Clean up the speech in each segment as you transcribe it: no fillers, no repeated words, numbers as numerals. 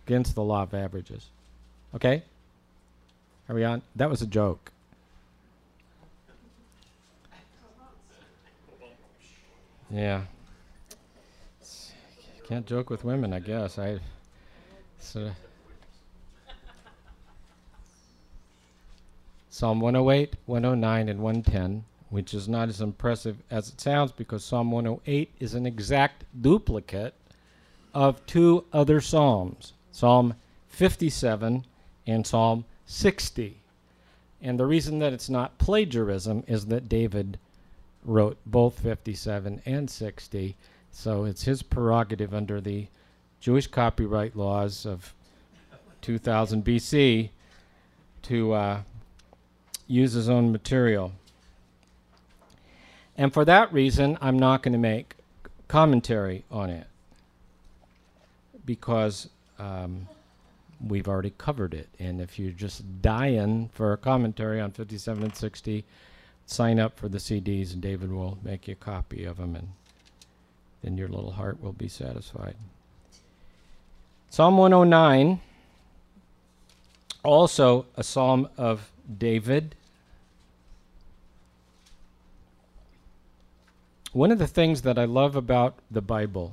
against the law of averages. Okay? Are we on? That was a joke. Yeah. Can't joke with women, I guess. Psalm 108, 109, and 110, which is not as impressive as it sounds because Psalm 108 is an exact duplicate of two other Psalms, Psalm 57 and Psalm 60. And the reason that it's not plagiarism is that David wrote both 57 and 60, so it's his prerogative under the Jewish copyright laws of 2000 BC to use his own material. And for that reason, I'm not going to make commentary on it because we've already covered it. And if you're just dying for a commentary on 57 and 60, sign up for the CDs and David will make you a copy of them, and then your little heart will be satisfied. Psalm 109, also a psalm of David. One of the things that I love about the Bible,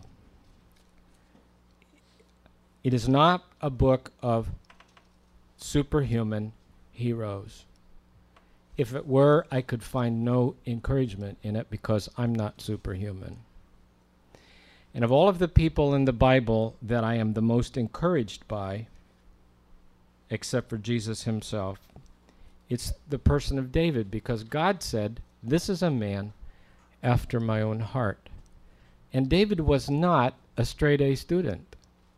it is not a book of superhuman heroes. If it were, I could find no encouragement in it because I'm not superhuman. And of all of the people in the Bible that I am the most encouraged by, except for Jesus himself, it's the person of David, because God said, "This is a man after my own heart." And David was not a straight-A student.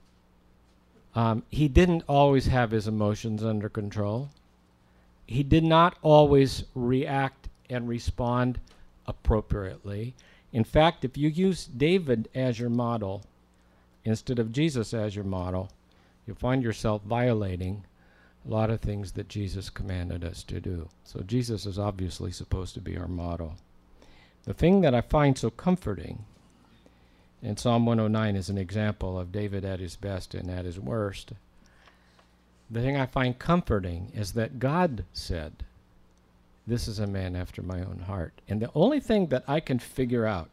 He didn't always have his emotions under control. He did not always react and respond appropriately. In fact, if you use David as your model instead of Jesus as your model, you'll find yourself violating a lot of things that Jesus commanded us to do. So Jesus is obviously supposed to be our model. The thing that I find so comforting in Psalm 109 is an example of David at his best and at his worst. The thing I find comforting is that God said, "This is a man after my own heart." And the only thing that I can figure out,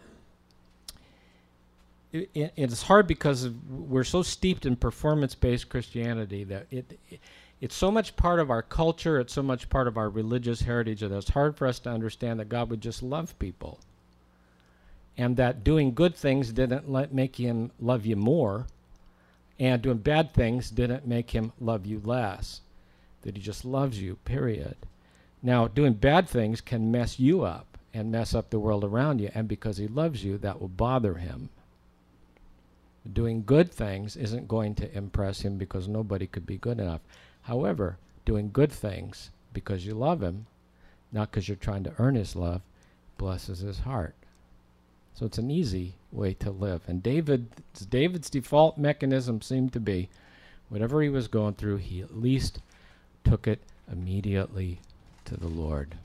it's hard because we're so steeped in performance-based Christianity that it's so much part of our culture, it's so much part of our religious heritage that it's hard for us to understand that God would just love people. And that doing good things didn't make him love you more, and doing bad things didn't make him love you less. That he just loves you, period. Now, doing bad things can mess you up and mess up the world around you, and because he loves you, that will bother him. Doing good things isn't going to impress him because nobody could be good enough. However, doing good things because you love him, not because you're trying to earn his love, blesses his heart. So it's an easy way to live. And David's default mechanism seemed to be, whatever he was going through, he at least took it immediately to the Lord.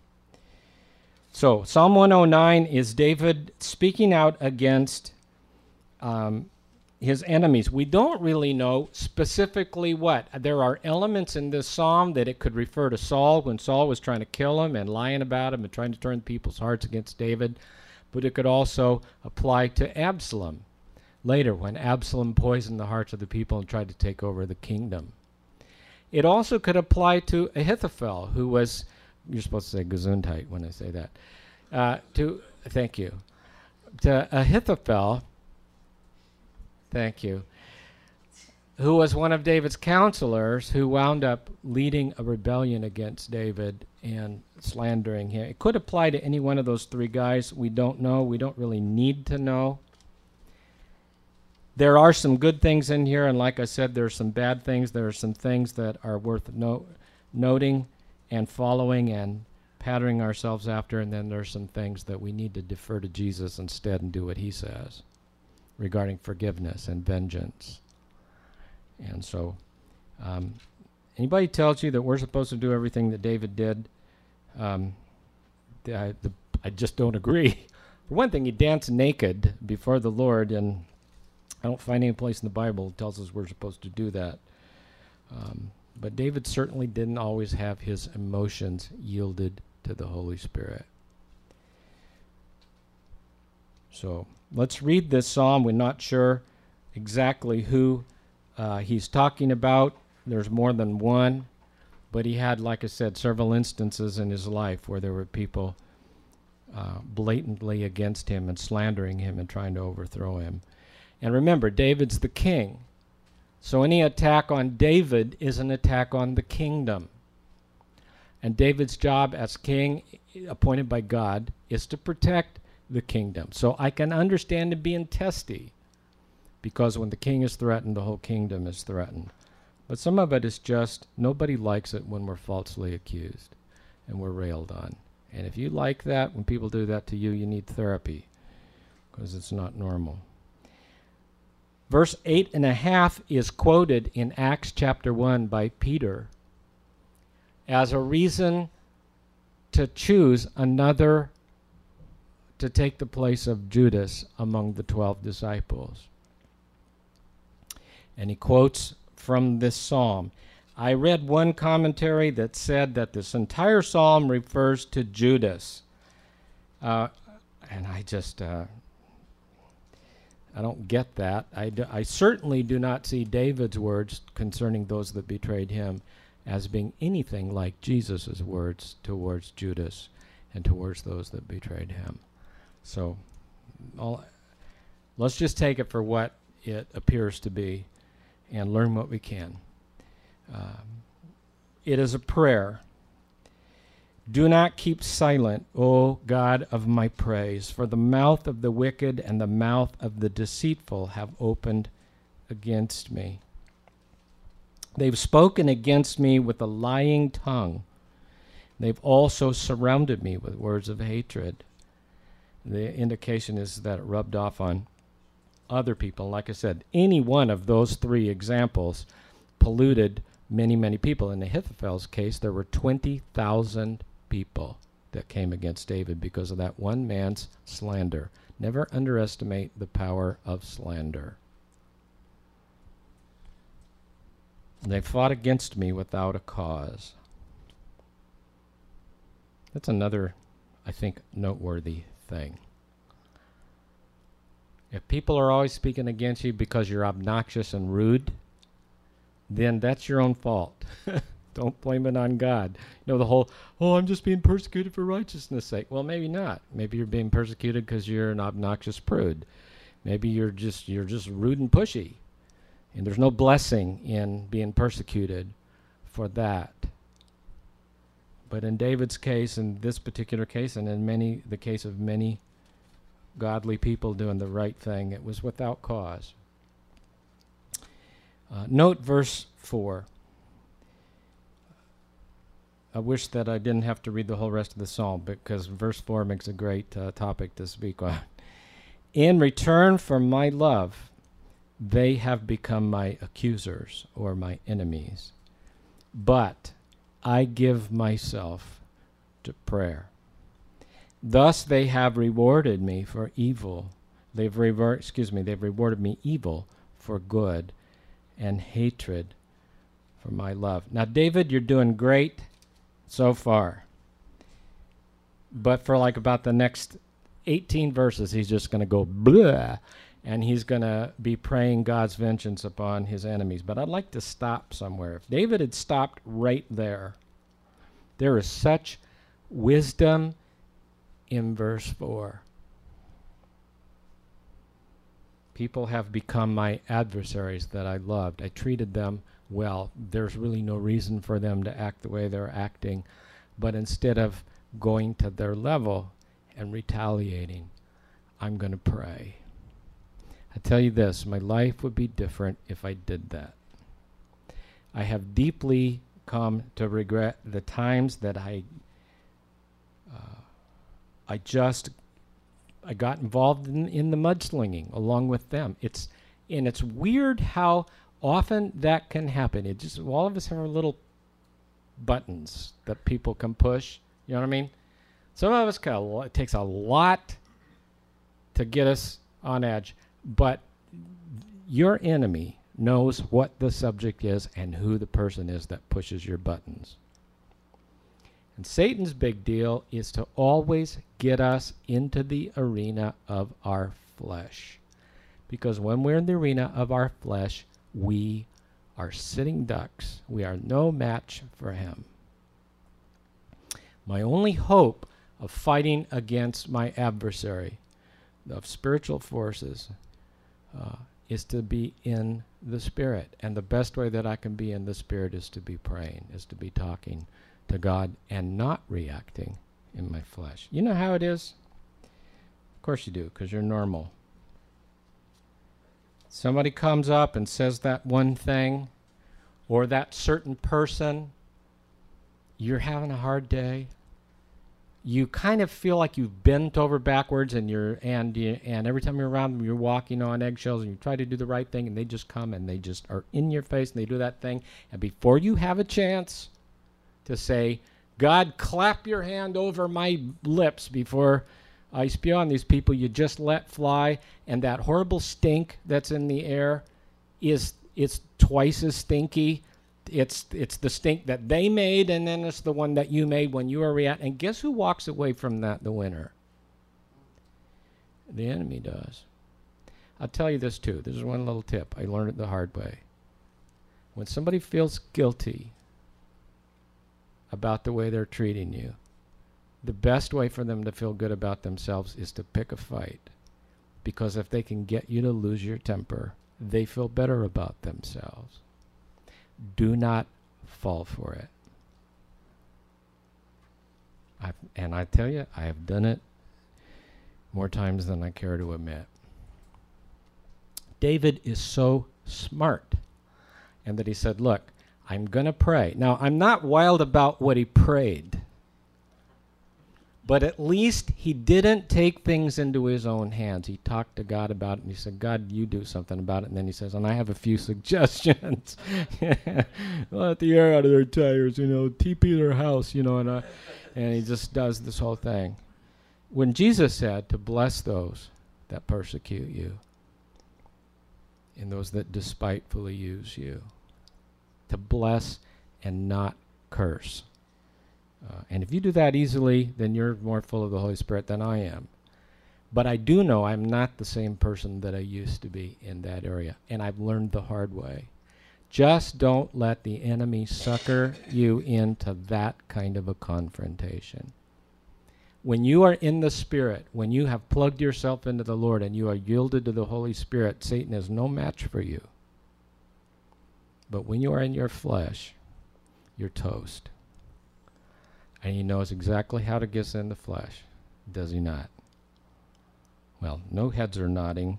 So Psalm 109 is David speaking out against his enemies. We don't really know specifically what. There are elements in this psalm that it could refer to Saul when Saul was trying to kill him and lying about him and trying to turn people's hearts against David. But it could also apply to Absalom later when Absalom poisoned the hearts of the people and tried to take over the kingdom. It also could apply to Ahithophel, who was, you're supposed to say Gesundheit when I say that, thank you, to Ahithophel, thank you, who was one of David's counselors who wound up leading a rebellion against David and slandering him. It could apply to any one of those three guys. We don't know. We don't really need to know. There are some good things in here, and like I said, there are some bad things. There are some things that are worth noting and following and patterning ourselves after, and then there are some things that we need to defer to Jesus instead and do what he says regarding forgiveness and vengeance. And so anybody tells you that we're supposed to do everything that David did, I just don't agree. For one thing, he danced naked before the Lord in I don't find any place in the Bible that tells us we're supposed to do that. But David certainly didn't always have his emotions yielded to the Holy Spirit. So let's read this psalm. We're not sure exactly who he's talking about. There's more than one. But he had, like I said, several instances in his life where there were people blatantly against him and slandering him and trying to overthrow him. And remember, David's the king. So any attack on David is an attack on the kingdom. And David's job as king, appointed by God, is to protect the kingdom. So I can understand him being testy, because when the king is threatened, the whole kingdom is threatened. But some of it is just, nobody likes it when we're falsely accused and we're railed on. And if you like that, when people do that to you, you need therapy, because it's not normal. Verse 8.5 is quoted in Acts chapter 1 by Peter as a reason to choose another to take the place of Judas among the 12 disciples. And he quotes from this psalm. I read one commentary that said that this entire psalm refers to Judas. And I just... I don't get that. I certainly do not see David's words concerning those that betrayed him as being anything like Jesus' words towards Judas and towards those that betrayed him. So let's just take it for what it appears to be and learn what we can. It is a prayer. Do not keep silent, O God of my praise, for the mouth of the wicked and the mouth of the deceitful have opened against me. They've spoken against me with a lying tongue. They've also surrounded me with words of hatred. The indication is that it rubbed off on other people. Like I said, any one of those three examples polluted many, many people. In Ahithophel's case, there were 20,000 people that came against David because of that one man's slander. Never underestimate the power of slander. They fought against me without a cause. That's another, I think, noteworthy thing. If people are always speaking against you because you're obnoxious and rude, then that's your own fault. Don't blame it on God. You know, the whole, I'm just being persecuted for righteousness' sake. Well, maybe not. Maybe you're being persecuted because you're an obnoxious prude. Maybe you're just rude and pushy. And there's no blessing in being persecuted for that. But in David's case, in this particular case, and in the case of many godly people doing the right thing, it was without cause. Note verse 4. I wish that I didn't have to read the whole rest of the psalm, because verse 4 makes a great topic to speak on. In return for my love, they have become my accusers or my enemies. But I give myself to prayer. Thus they have rewarded me for evil. They've rewarded me evil for good and hatred for my love. Now, David, you're doing great so far. But for like about the next 18 verses, he's just going to go blah, and he's going to be praying God's vengeance upon his enemies. But I'd like to stop somewhere. If David had stopped right there, there is such wisdom in verse 4. People have become my adversaries that I loved. I treated them well. There's really no reason for them to act the way they're acting. But instead of going to their level and retaliating, I'm going to pray. I tell you this, my life would be different if I did that. I have deeply come to regret the times that I got involved in the mudslinging along with them. It's weird how often that can happen. It just, all of us have our little buttons that people can push. You know what I mean? Some of us it takes a lot to get us on edge, but your enemy knows what the subject is and who the person is that pushes your buttons. And Satan's big deal is to always get us into the arena of our flesh. Because when we're in the arena of our flesh, we are sitting ducks. We are no match for him. My only hope of fighting against my adversary, of spiritual forces, is to be in the Spirit. And the best way that I can be in the Spirit is to be praying, is to be talking to God and not reacting in my flesh. You know how it is? Of course you do, because you're normal. Somebody comes up and says that one thing, or that certain person, you're having a hard day. You kind of feel like you've bent over backwards, and every time you're around them, you're walking on eggshells, and you try to do the right thing, and they just come and they just are in your face, and they do that thing. And before you have a chance to say, God, clap your hand over my lips before I spew on these people, you just let fly, and that horrible stink that's in the air it's twice as stinky. It's the stink that they made, and then it's the one that you made when you were reacting. And guess who walks away from that the winner? The enemy does. I'll tell you this too. This is one little tip. I learned it the hard way. When somebody feels guilty about the way they're treating you, the best way for them to feel good about themselves is to pick a fight. Because if they can get you to lose your temper, they feel better about themselves. Do not fall for it. And I tell you, I have done it more times than I care to admit. David is so smart, and that he said, look, I'm going to pray. Now, I'm not wild about what he prayed, but at least he didn't take things into his own hands. He talked to God about it, and he said, God, you do something about it. And then he says, and I have a few suggestions. Let the air out of their tires, TP their house, and he just does this whole thing. When Jesus said to bless those that persecute you and those that despitefully use you, to bless and not curse. And if you do that easily, then you're more full of the Holy Spirit than I am. But I do know I'm not the same person that I used to be in that area. And I've learned the hard way. Just don't let the enemy sucker you into that kind of a confrontation. When you are in the Spirit, when you have plugged yourself into the Lord and you are yielded to the Holy Spirit, Satan is no match for you. But when you are in your flesh, you're toast. And he knows exactly how to get in the flesh, does he not? Well, no heads are nodding.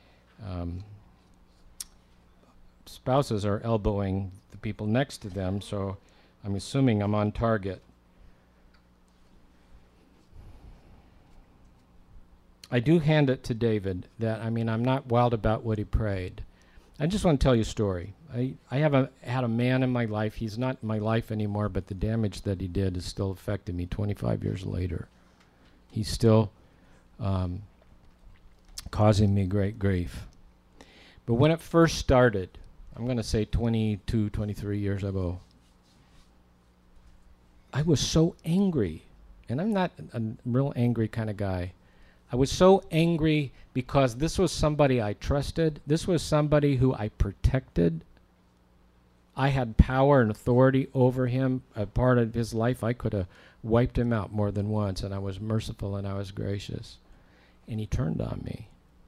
Spouses are elbowing the people next to them, so I'm assuming I'm on target. I do hand it to David that, I'm not wild about what he prayed. I just want to tell you a story. I had a man in my life. He's not in my life anymore, but the damage that he did is still affecting me 25 years later. He's still causing me great grief. But when it first started, I'm going to say 22, 23 years ago, I was so angry. And I'm not a real angry kind of guy. I was so angry because this was somebody I trusted. This was somebody who I protected. I had power and authority over him. A part of his life, I could have wiped him out more than once, and I was merciful and I was gracious. And he turned on me.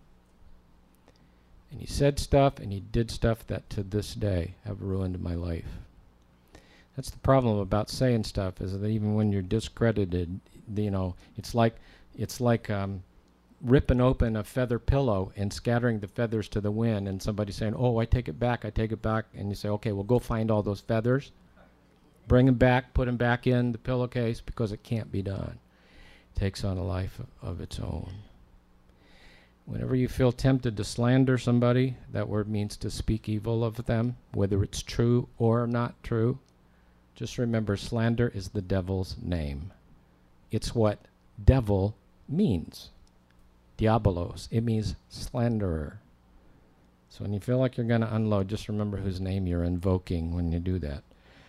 And he said stuff and he did stuff that to this day have ruined my life. That's the problem about saying stuff, is that even when you're discredited, it's like ripping open a feather pillow and scattering the feathers to the wind, and somebody saying, oh, I take it back, and you say, okay, well, go find all those feathers, bring them back, put them back in the pillowcase, because it can't be done. It takes on a life of its own. Whenever you feel tempted to slander somebody, that word means to speak evil of them, whether it's true or not true. Just remember, slander is the devil's name. It's what devil means. Diabolos. It means slanderer. So when you feel like you're going to unload, just remember whose name you're invoking when you do that.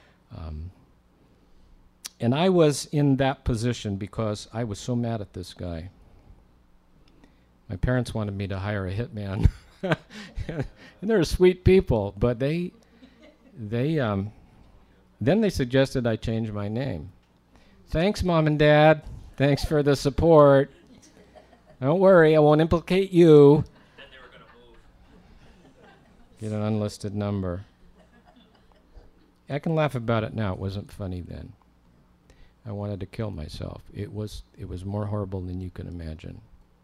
And I was in that position because I was so mad at this guy. My parents wanted me to hire a hitman. And they're sweet people, but then they suggested I change my name. Thanks, Mom and Dad. Thanks for the support. Don't worry, I won't implicate you. Then they were going to move. Get an unlisted number. I can laugh about it now. It wasn't funny then. I wanted to kill myself. It was more horrible than you can imagine.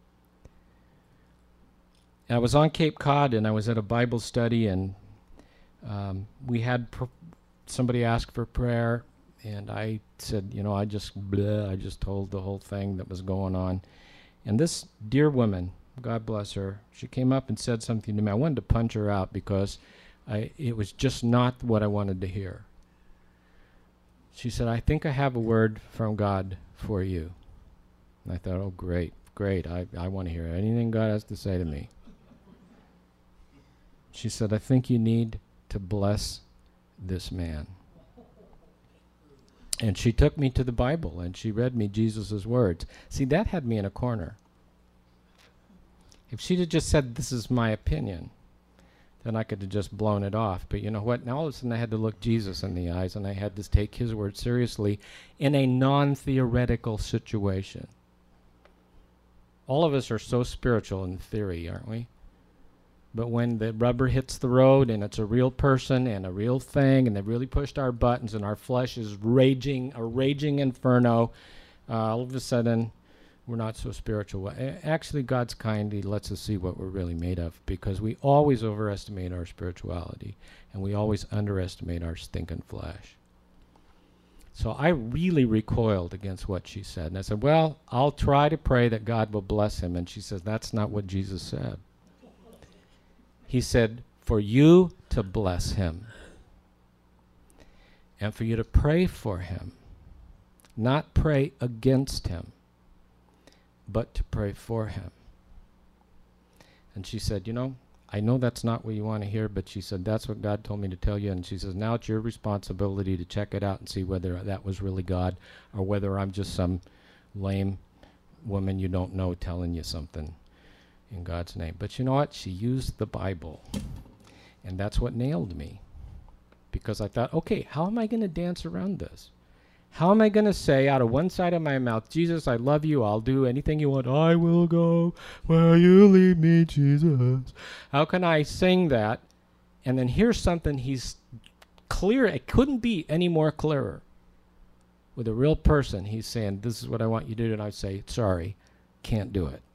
I was on Cape Cod and I was at a Bible study, and we had somebody ask for prayer, and I said, I just told the whole thing that was going on. And this dear woman, God bless her, she came up and said something to me. I wanted to punch her out because it was just not what I wanted to hear. She said, I think I have a word from God for you. And I thought, oh, great. I want to hear anything God has to say to me. She said, I think you need to bless this man. And she took me to the Bible, and she read me Jesus' words. See, that had me in a corner. If she'd have just said, this is my opinion, then I could have just blown it off. But you know what? Now all of a sudden I had to look Jesus in the eyes, and I had to take his word seriously in a non-theoretical situation. All of us are so spiritual in theory, aren't we? But when the rubber hits the road and it's a real person and a real thing, and they've really pushed our buttons and our flesh is raging, a raging inferno, all of a sudden we're not so spiritual. Actually, God's kind. He lets us see what we're really made of, because we always overestimate our spirituality and we always underestimate our stinking flesh. So I really recoiled against what she said. And I said, well, I'll try to pray that God will bless him. And she says, that's not what Jesus said. He said, for you to bless him and for you to pray for him, not pray against him, but to pray for him. And she said, I know that's not what you want to hear, but she said, that's what God told me to tell you. And she says, now it's your responsibility to check it out and see whether that was really God or whether I'm just some lame woman you don't know telling you something in God's name. But you know what? She used the Bible. And that's what nailed me. Because I thought, okay, how am I going to dance around this? How am I going to say out of one side of my mouth, Jesus, I love you, I'll do anything you want, I will go where you lead me, Jesus. How can I sing that and then hear something he's clear? It couldn't be any more clearer. With a real person, he's saying, this is what I want you to do, and I say, sorry, can't do it.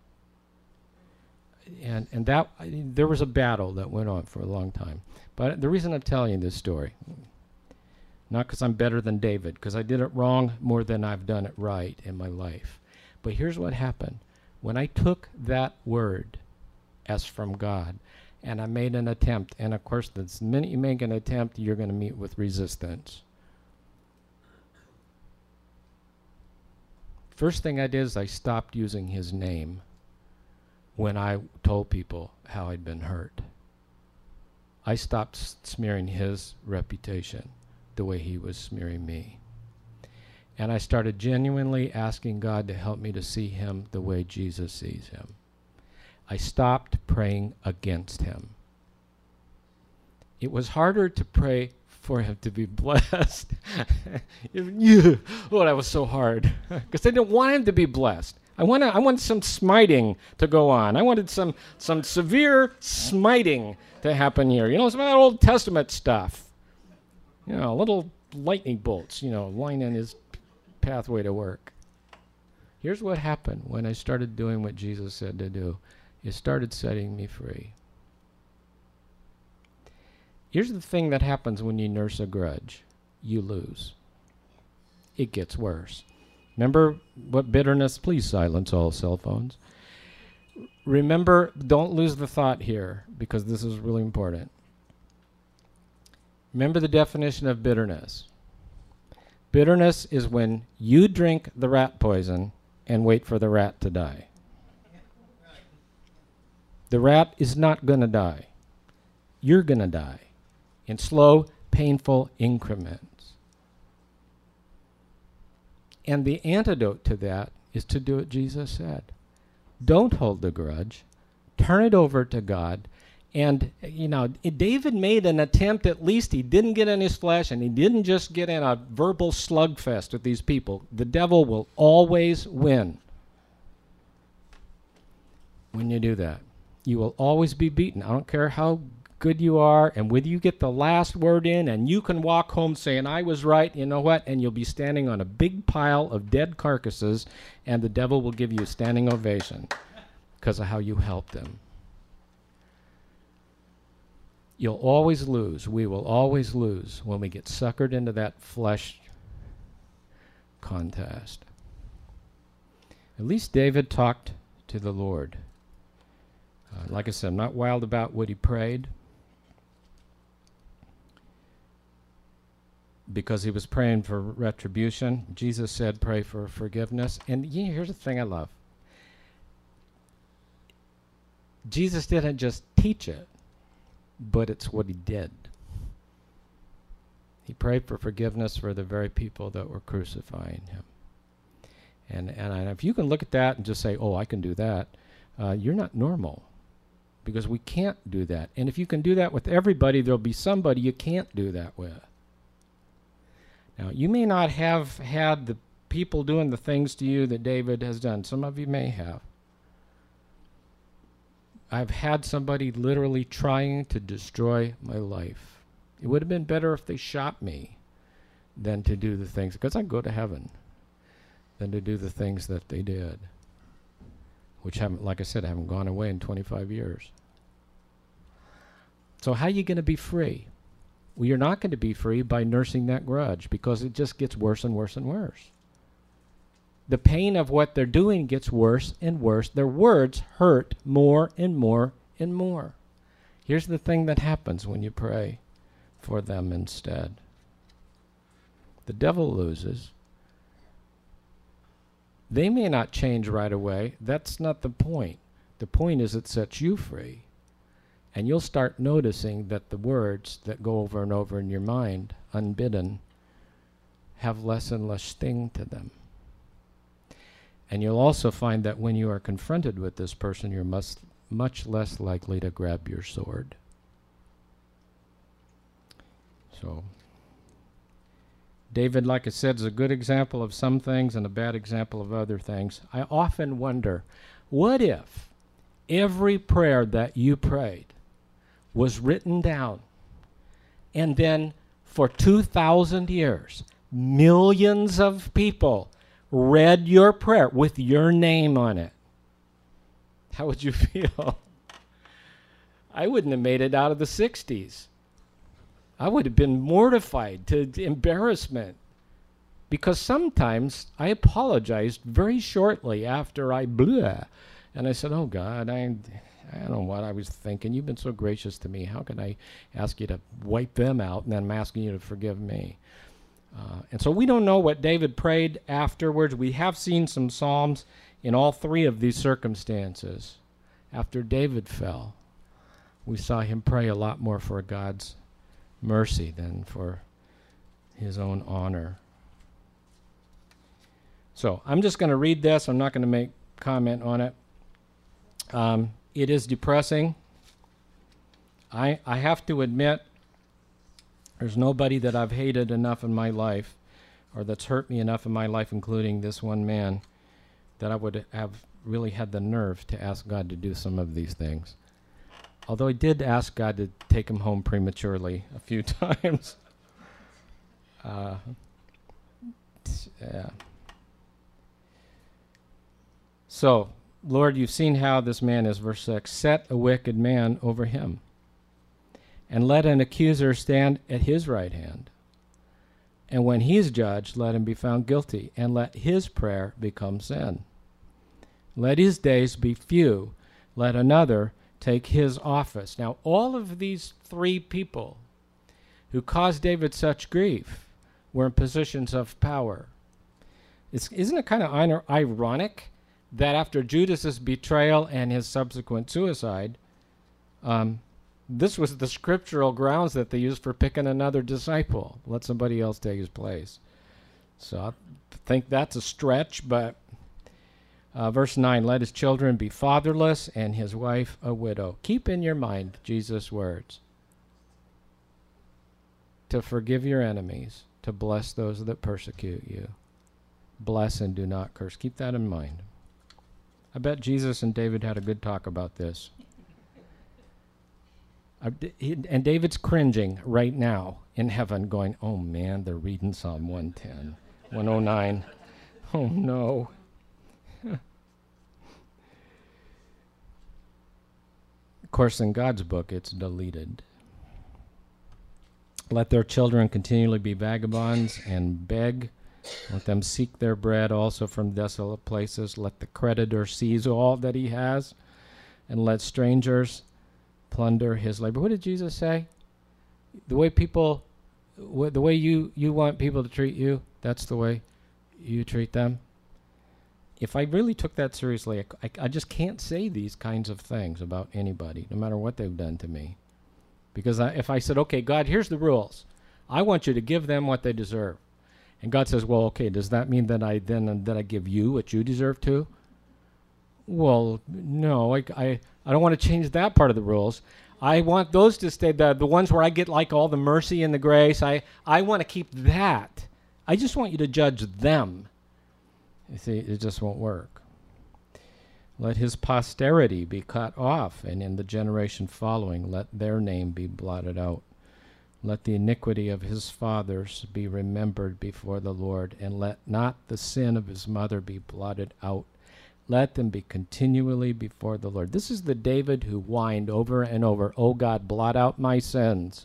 And that there was a battle that went on for a long time. But the reason I'm telling you this story, not because I'm better than David, because I did it wrong more than I've done it right in my life. But here's what happened. When I took that word as from God, and I made an attempt, and of course, the minute you make an attempt, you're going to meet with resistance. First thing I did is I stopped using his name when I told people how I'd been hurt. I stopped smearing his reputation the way he was smearing me. And I started genuinely asking God to help me to see him the way Jesus sees him. I stopped praying against him. It was harder to pray for him to be blessed. Oh, that was so hard. Because I didn't want him to be blessed. I wanted some smiting to go on. I wanted some severe smiting to happen here. Some of that Old Testament stuff. Little lightning bolts, lining his pathway to work. Here's what happened when I started doing what Jesus said to do. It started setting me free. Here's the thing that happens when you nurse a grudge. You lose. It gets worse. Remember what bitterness, please silence all cell phones. Remember, don't lose the thought here, because this is really important. Remember the definition of bitterness. Bitterness is when you drink the rat poison and wait for the rat to die. The rat is not going to die. you're going to die in slow, painful increments. And the antidote to that is to do what Jesus said. Don't hold the grudge. Turn it over to God. And, David made an attempt. At least he didn't get in his flesh, and he didn't just get in a verbal slugfest with these people. The devil will always win when you do that. You will always be beaten. I don't care how good you are, and whether you get the last word in, and you can walk home saying, I was right, you know what? And you'll be standing on a big pile of dead carcasses, and the devil will give you a standing ovation because of how you helped him. You'll always lose. We will always lose when we get suckered into that flesh contest. At least David talked to the Lord. Like I said, I'm not wild about what he prayed, because he was praying for retribution. Jesus said, pray for forgiveness. And here's the thing I love. Jesus didn't just teach it, but it's what he did. He prayed for forgiveness for the very people that were crucifying him. And if you can look at that and just say, oh, I can do that, you're not normal, because we can't do that. And if you can do that with everybody, there'll be somebody you can't do that with. Now, you may not have had the people doing the things to you that David has done. Some of you may have. I've had somebody literally trying to destroy my life. It would have been better if they shot me than to do the things, because I'd go to heaven, than to do the things that they did, which haven't, like I said, haven't gone away in 25 years. So how are you going to be free? Well, you're not going to be free by nursing that grudge, because it just gets worse and worse and worse. The pain of what they're doing gets worse and worse. Their words hurt more and more and more. Here's the thing that happens when you pray for them instead. The devil loses. They may not change right away. That's not the point. The point is it sets you free. And you'll start noticing that the words that go over and over in your mind, unbidden, have less and less sting to them. And you'll also find that when you are confronted with this person, you're much less likely to grab your sword. So, David, like I said, is a good example of some things and a bad example of other things. I often wonder, what if every prayer that you prayed was written down, and then for 2,000 years, millions of people read your prayer with your name on it? How would you feel? I wouldn't have made it out of the 60s. I would have been mortified to embarrassment, because sometimes I apologized very shortly after I blew, and I said, oh God, I don't know what I was thinking. You've been so gracious to me. How can I ask you to wipe them out, and then I'm asking you to forgive me? And so we don't know what David prayed afterwards. We have seen some Psalms in all three of these circumstances. After David fell, we saw him pray a lot more for God's mercy than for his own honor. So I'm just going to read this. I'm not going to make comment on it. It is depressing. I have to admit, there's nobody that I've hated enough in my life, or that's hurt me enough in my life, including this one man, that I would have really had the nerve to ask God to do some of these things. Although I did ask God to take him home prematurely a few times. Yeah. So, Lord, you've seen how this man is, verse 6. Set a wicked man over him, and let an accuser stand at his right hand. And when he is judged, let him be found guilty, and let his prayer become sin. Let his days be few. Let another take his office. Now, all of these three people who caused David such grief were in positions of power. Isn't it kind of ironic that after Judas's betrayal and his subsequent suicide, This was the scriptural grounds that they used for picking another disciple. Let somebody else take his place. So I think that's a stretch, but verse 9, let his children be fatherless and his wife a widow. Keep in your mind Jesus' words. To forgive your enemies, to bless those that persecute you. Bless and do not curse. Keep that in mind. I bet Jesus and David had a good talk about this. And David's cringing right now in heaven going, oh man, they're reading Psalm 110, 109. Oh no. Of course, in God's book, it's deleted. Let their children continually be vagabonds and beg. Let them seek their bread also from desolate places. Let the creditor seize all that he has, and let strangers plunder his labor. What did Jesus say? The way people, the way you want people to treat you, that's the way you treat them. If I really took that seriously, I just can't say these kinds of things about anybody, no matter what they've done to me. Because if I said, okay, God, here's the rules. I want you to give them what they deserve. And God says, well, okay, does that mean that I give you what you deserve to? Well, no, I don't want to change that part of the rules. I want those to stay, the ones where I get like all the mercy and the grace. I want to keep that. I just want you to judge them. You see, it just won't work. Let his posterity be cut off, and in the generation following, let their name be blotted out. Let the iniquity of his fathers be remembered before the Lord, and let not the sin of his mother be blotted out. Let them be continually before the Lord. This is the David who whined over and over, "Oh God, blot out my sins."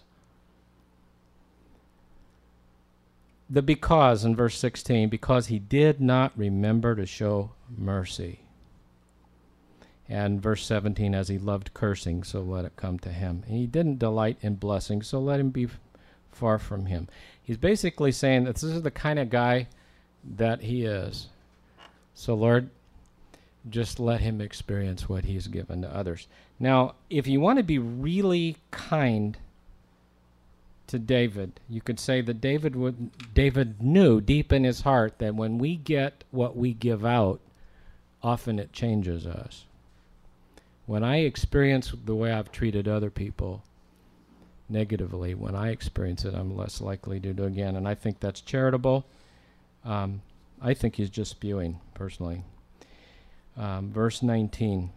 The because in verse 16, because he did not remember to show mercy. And verse 17, as he loved cursing, so let it come to him. And he didn't delight in blessing, so let him be far from him. He's basically saying that this is the kind of guy that he is. So Lord, just let him experience what he's given to others. Now, if you want to be really kind to David, you could say that David knew deep in his heart that when we get what we give out, often it changes us. When I experience the way I've treated other people negatively, when I experience it, I'm less likely to do it again. And I think that's charitable. I think he's just spewing, personally. Verse 19.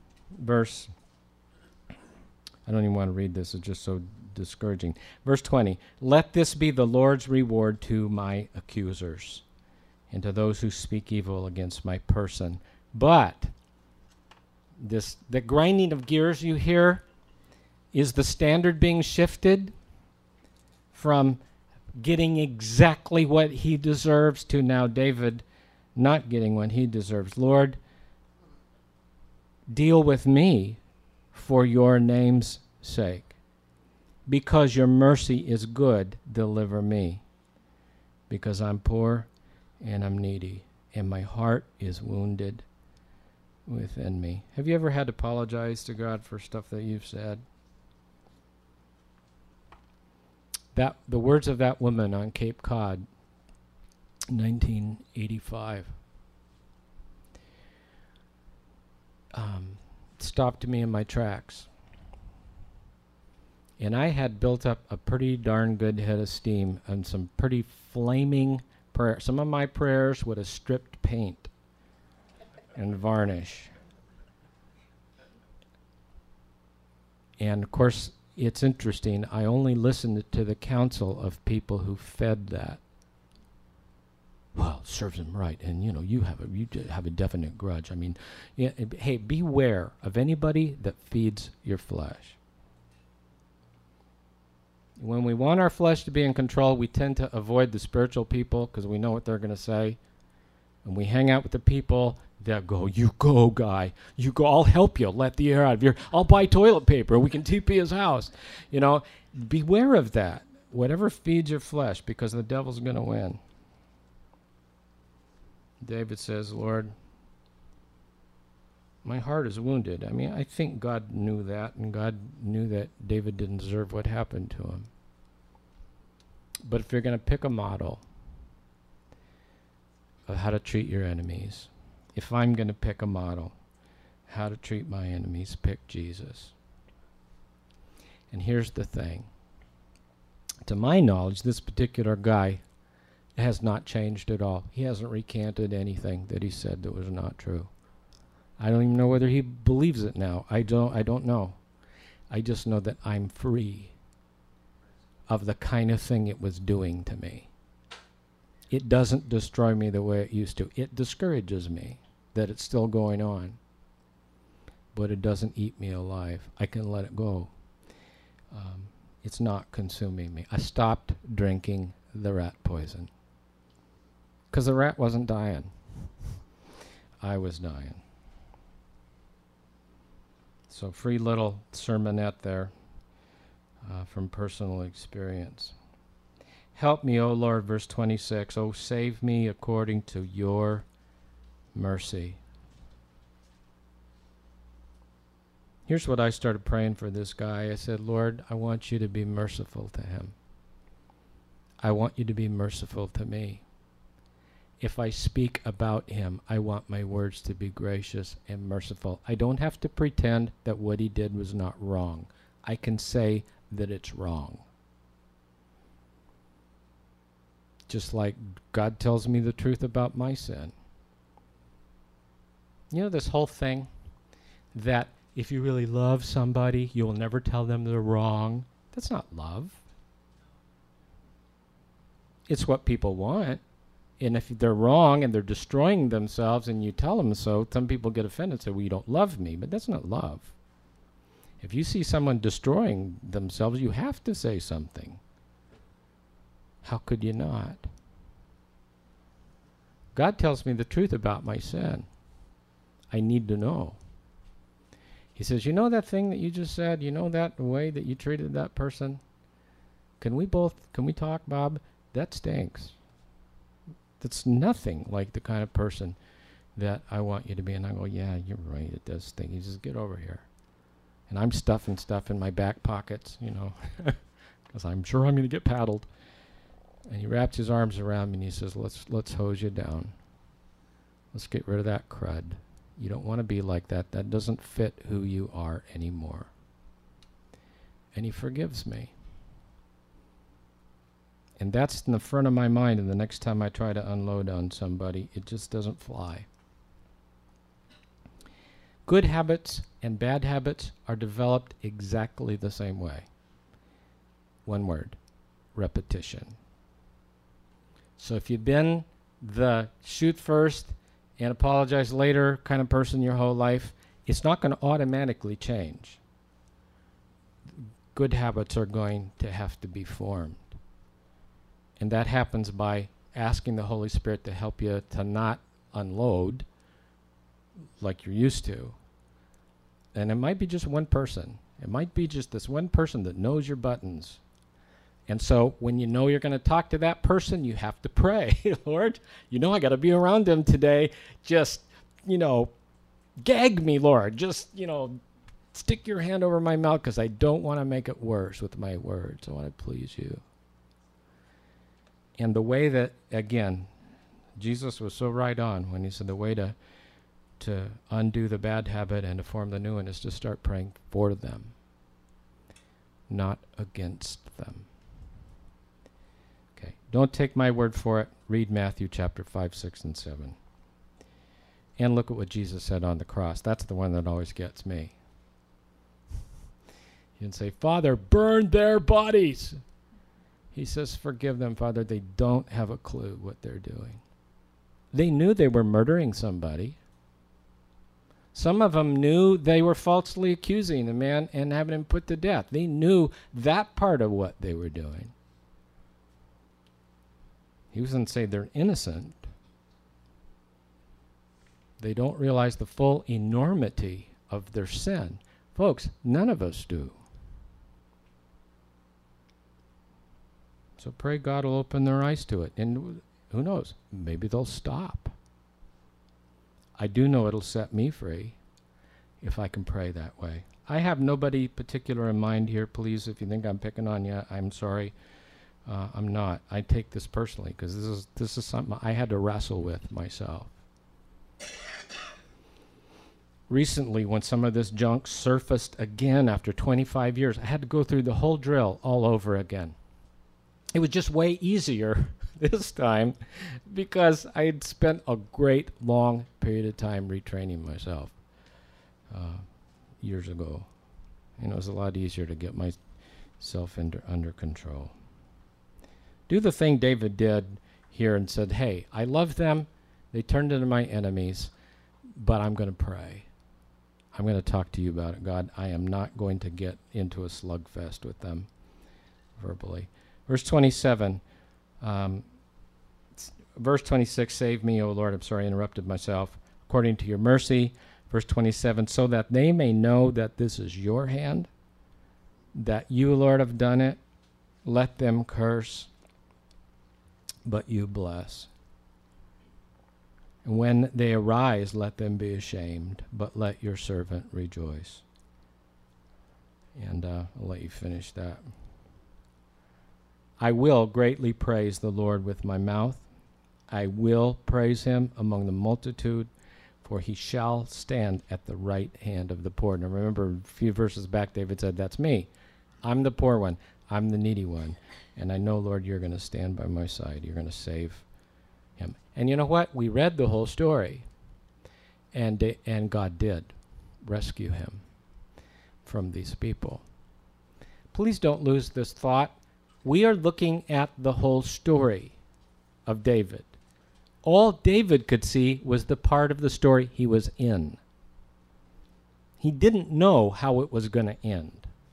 I don't even want to read this. It's just so discouraging. Verse 20. Let this be the Lord's reward to my accusers and to those who speak evil against my person. But the grinding of gears you hear is the standard being shifted from getting exactly what he deserves to now David not getting what he deserves. Lord, deal with me for your name's sake. Because your mercy is good, deliver me. Because I'm poor and I'm needy, and my heart is wounded within me. Have you ever had to apologize to God for stuff that you've said? The words of that woman on Cape Cod, 1985, stopped me in my tracks. And I had built up a pretty darn good head of steam and some pretty flaming prayers. Some of my prayers would have stripped paint and varnish. And of course, it's interesting, I only listened to the counsel of people who fed that. Well, it serves them right, and you have a definite grudge. I mean, hey, beware of anybody that feeds your flesh. When we want our flesh to be in control, we tend to avoid the spiritual people because we know what they're going to say. And we hang out with the people that go, "You go, guy. You go. I'll help you. Let the air out of your. I'll buy toilet paper. We can TP his house." Beware of that. Whatever feeds your flesh, because the devil's going to win. David says, "Lord, My heart is wounded. I mean, I think God knew that, and God knew that David didn't deserve what happened to him. But if you're going to pick a model of how to treat your enemies, if I'm going to pick a model how to treat my enemies, pick Jesus. And here's the thing. To my knowledge, this particular guy has not changed at all. He hasn't recanted anything that he said that was not true. I don't even know whether he believes it now. I don't know. I just know that I'm free of the kind of thing it was doing to me. It doesn't destroy me the way it used to. It discourages me that it's still going on. But it doesn't eat me alive. I can let it go. It's not consuming me. I stopped drinking the rat poison. Because the rat wasn't dying. I was dying. So free little sermonette there from personal experience. Help me, O Lord, verse 26. Oh, save me according to your mercy. Here's what I started praying for this guy. I said, Lord, I want you to be merciful to him. I want you to be merciful to me. If I speak about him, I want my words to be gracious and merciful. I don't have to pretend that what he did was not wrong. I can say that it's wrong. Just like God tells me the truth about my sin. You know this whole thing that if you really love somebody, you'll never tell them they're wrong. That's not love. It's what people want. And if they're wrong and they're destroying themselves and you tell them so, some people get offended and say, well, you don't love me. But that's not love. If you see someone destroying themselves, you have to say something. How could you not? God tells me the truth about my sin. I need to know. He says, you know that thing that you just said? You know that way that you treated that person? Can we talk, Bob? That stinks. That's nothing like the kind of person that I want you to be. And I go, yeah, you're right, it does stink. He says, get over here. And I'm stuffing stuff in my back pockets, you know, because I'm sure I'm going to get paddled. And he wraps his arms around me and he says, let's hose you down. Let's get rid of that crud. You don't want to be like that. That doesn't fit who you are anymore. And he forgives me. And that's in the front of my mind, and the next time I try to unload on somebody, it just doesn't fly. Good habits and bad habits are developed exactly the same way. One word, repetition. So if you've been the shoot first and apologize later kind of person your whole life, it's not going to automatically change. Good habits are going to have to be formed. And that happens by asking the Holy Spirit to help you to not unload like you're used to. And it might be just one person. It might be just this one person that knows your buttons. And so when you know you're going to talk to that person, you have to pray. Lord, you know I got to be around them today. Just, gag me, Lord. Just, stick your hand over my mouth because I don't want to make it worse with my words. I want to please you. And the way that, again, Jesus was so right on when he said the way to undo the bad habit and to form the new one is to start praying for them, not against them. Okay, don't take my word for it. Read Matthew chapter 5, 6, and 7. And look at what Jesus said on the cross. That's the one that always gets me. You can say, Father, burn their bodies. He says, forgive them, Father. They don't have a clue what they're doing. They knew they were murdering somebody. Some of them knew they were falsely accusing the man and having him put to death. They knew that part of what they were doing. He wasn't saying they're innocent. They don't realize the full enormity of their sin. Folks, none of us do. So pray God will open their eyes to it. And who knows? Maybe they'll stop. I do know it'll set me free. if I can pray that way. I have nobody particular in mind here. Please, if you think I'm picking on you, I'm sorry. I'm not. I take this personally because this is something I had to wrestle with myself. Recently, when some of this junk surfaced again after 25 years, I had to go through the whole drill all over again. It was just way easier this time because I had spent a great long period of time retraining myself years ago. And it was a lot easier to get myself under control. Do the thing David did here and said, hey, I love them. They turned into my enemies, but I'm going to pray. I'm going to talk to you about it, God. I am not going to get into a slugfest with them verbally. Verse 27, verse 26, save me, O Lord. I'm sorry, I interrupted myself. According to your mercy. Verse 27, so that they may know that this is your hand, that you, Lord, have done it. Let them curse, but you bless. And when they arise, let them be ashamed, but let your servant rejoice. And I'll let you finish that. I will greatly praise the Lord with my mouth. I will praise him among the multitude, for he shall stand at the right hand of the poor. Now remember, a few verses back, David said, that's me. I'm the poor one. I'm the needy one. And I know, Lord, you're going to stand by my side. You're going to save him. And you know what? We read the whole story, and God did rescue him from these people. Please don't lose this thought. We are looking at the whole story of David. All David could see was the part of the story he was in. He didn't know how it was going to end.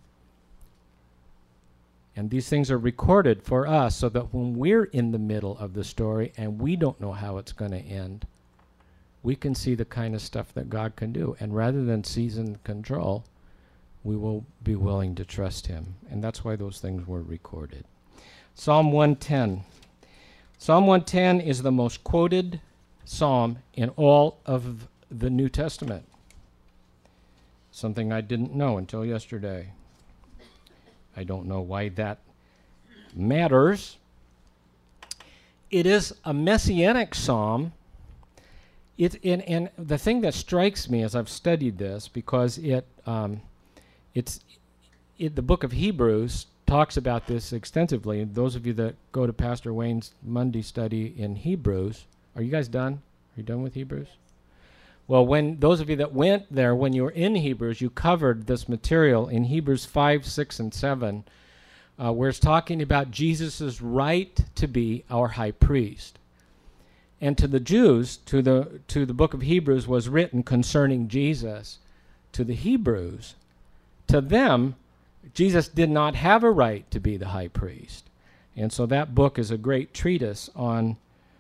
And these things are recorded for us so that when we're in the middle of the story and we don't know how it's going to end, we can see the kind of stuff that God can do. And rather than seize and control, we will be willing to trust him. And that's why those things were recorded. Psalm 110. Psalm 110 is the most quoted psalm in all of the New Testament. Something I didn't know until yesterday. I don't know why that matters. It is a messianic psalm. And the thing that strikes me as I've studied this, because the book of Hebrews talks about this extensively. Those of you that go to Pastor Wayne's Monday study in Hebrews, are you guys done? Are you done with Hebrews? Well, when those of you that went there, when you were in Hebrews, you covered this material in Hebrews 5, 6, and 7, where it's talking about Jesus' right to be our high priest. And to the Jews, to the book of Hebrews was written concerning Jesus. To the Hebrews, to them, Jesus did not have a right to be the high priest. And so that book is a great treatise on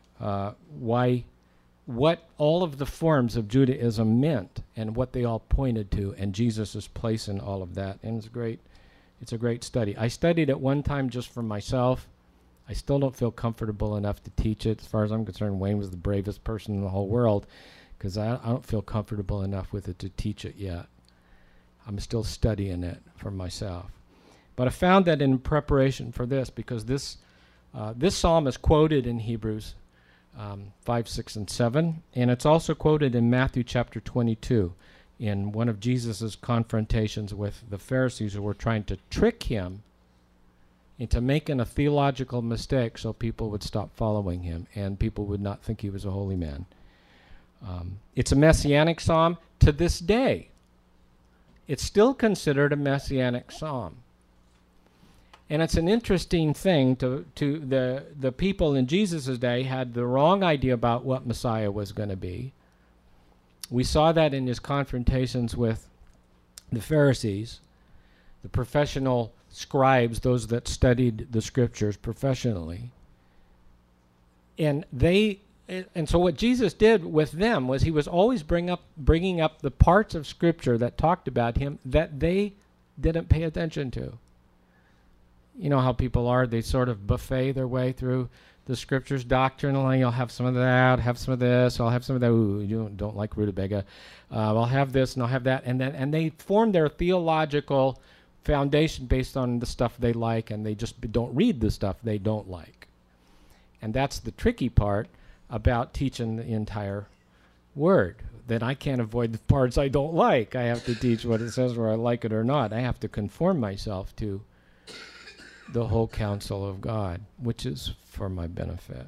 what all of the forms of Judaism meant and what they all pointed to, and Jesus' place in all of that. And it's a great study. I studied it one time just for myself. I still don't feel comfortable enough to teach it. As far as I'm concerned, Wayne was the bravest person in the whole world, because I don't feel comfortable enough with it to teach it yet. I'm still studying it for myself. But I found that in preparation for this, because this psalm is quoted in Hebrews 5, 6, and 7, and it's also quoted in Matthew chapter 22 in one of Jesus' confrontations with the Pharisees who were trying to trick him into making a theological mistake so people would stop following him and people would not think he was a holy man. It's a messianic psalm to this day. It's still considered a messianic psalm. And it's an interesting thing to the people in Jesus' day had the wrong idea about what Messiah was going to be. We saw that in his confrontations with the Pharisees, the professional scribes, those that studied the scriptures professionally. And so what Jesus did with them was he was always bringing up the parts of scripture that talked about him that they didn't pay attention to. You know how people are. They sort of buffet their way through the scriptures doctrinally. I'll have some of that, have some of this, I'll have some of that. Ooh, you don't like rutabaga. I'll have this and I'll have that. And they form their theological foundation based on the stuff they like, and they just don't read the stuff they don't like. And that's the tricky part about teaching the entire word, that I can't avoid the parts I don't like. I have to teach what it says, whether I like it or not. I have to conform myself to the whole counsel of God, which is for my benefit.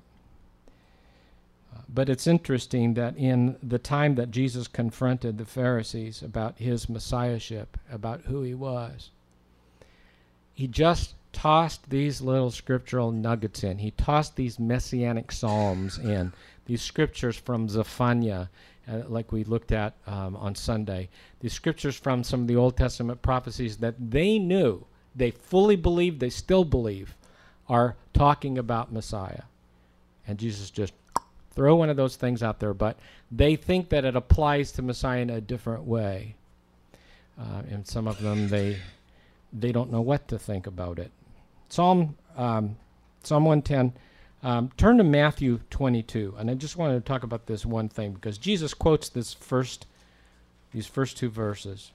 But it's interesting that in the time that Jesus confronted the Pharisees about his messiahship, about who he was, he just tossed these little scriptural nuggets in. He tossed these messianic psalms in, these scriptures from Zephaniah, like we looked at on Sunday, these scriptures from some of the Old Testament prophecies that they knew, they fully believed, they still believe, are talking about Messiah. And Jesus just throw one of those things out there, but they think that it applies to Messiah in a different way. And some of them, they don't know what to think about it. Psalm 110, turn to Matthew 22, and I just wanted to talk about this one thing because Jesus quotes these first two verses.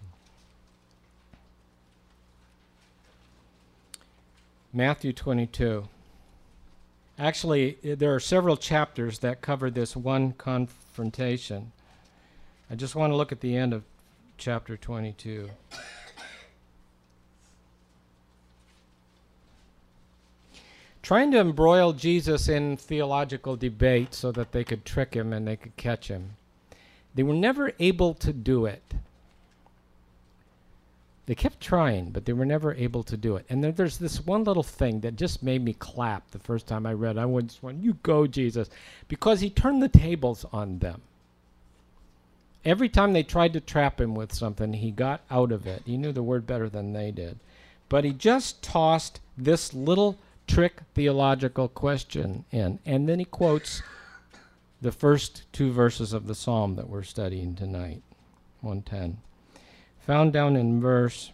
Matthew 22. Actually, there are several chapters that cover this one confrontation. I just want to look at the end of chapter 22. Trying to embroil Jesus in theological debate so that they could trick him and they could catch him. They were never able to do it. They kept trying, but they were never able to do it. And there's this one little thing that just made me clap the first time I read it. I just went, you go, Jesus. Because he turned the tables on them. Every time they tried to trap him with something, he got out of it. He knew the word better than they did. But he just tossed this little trick theological question in. And then he quotes the first two verses of the psalm that we're studying tonight, 110. Found down in verse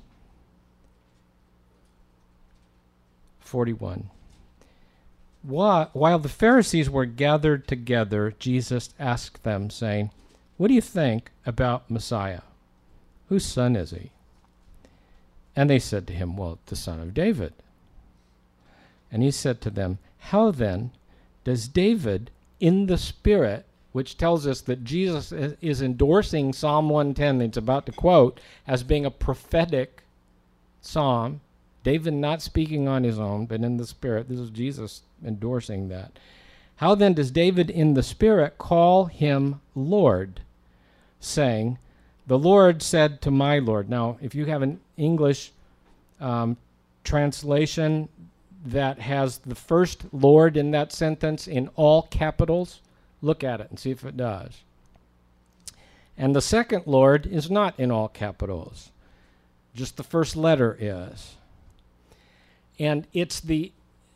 41. While the Pharisees were gathered together, Jesus asked them, saying, what do you think about Messiah? Whose son is he? And they said to him, well, the son of David. And he said to them, how then does David in the Spirit, which tells us that Jesus is endorsing Psalm 110 that it's about to quote as being a prophetic psalm, David not speaking on his own, but in the Spirit. This is Jesus endorsing that. How then does David in the Spirit call him Lord, saying, the Lord said to my Lord. Now, if you have an English translation that has the first Lord in that sentence in all capitals, look at it and see if it does. And the second Lord is not in all capitals. Just the first letter is. And it's the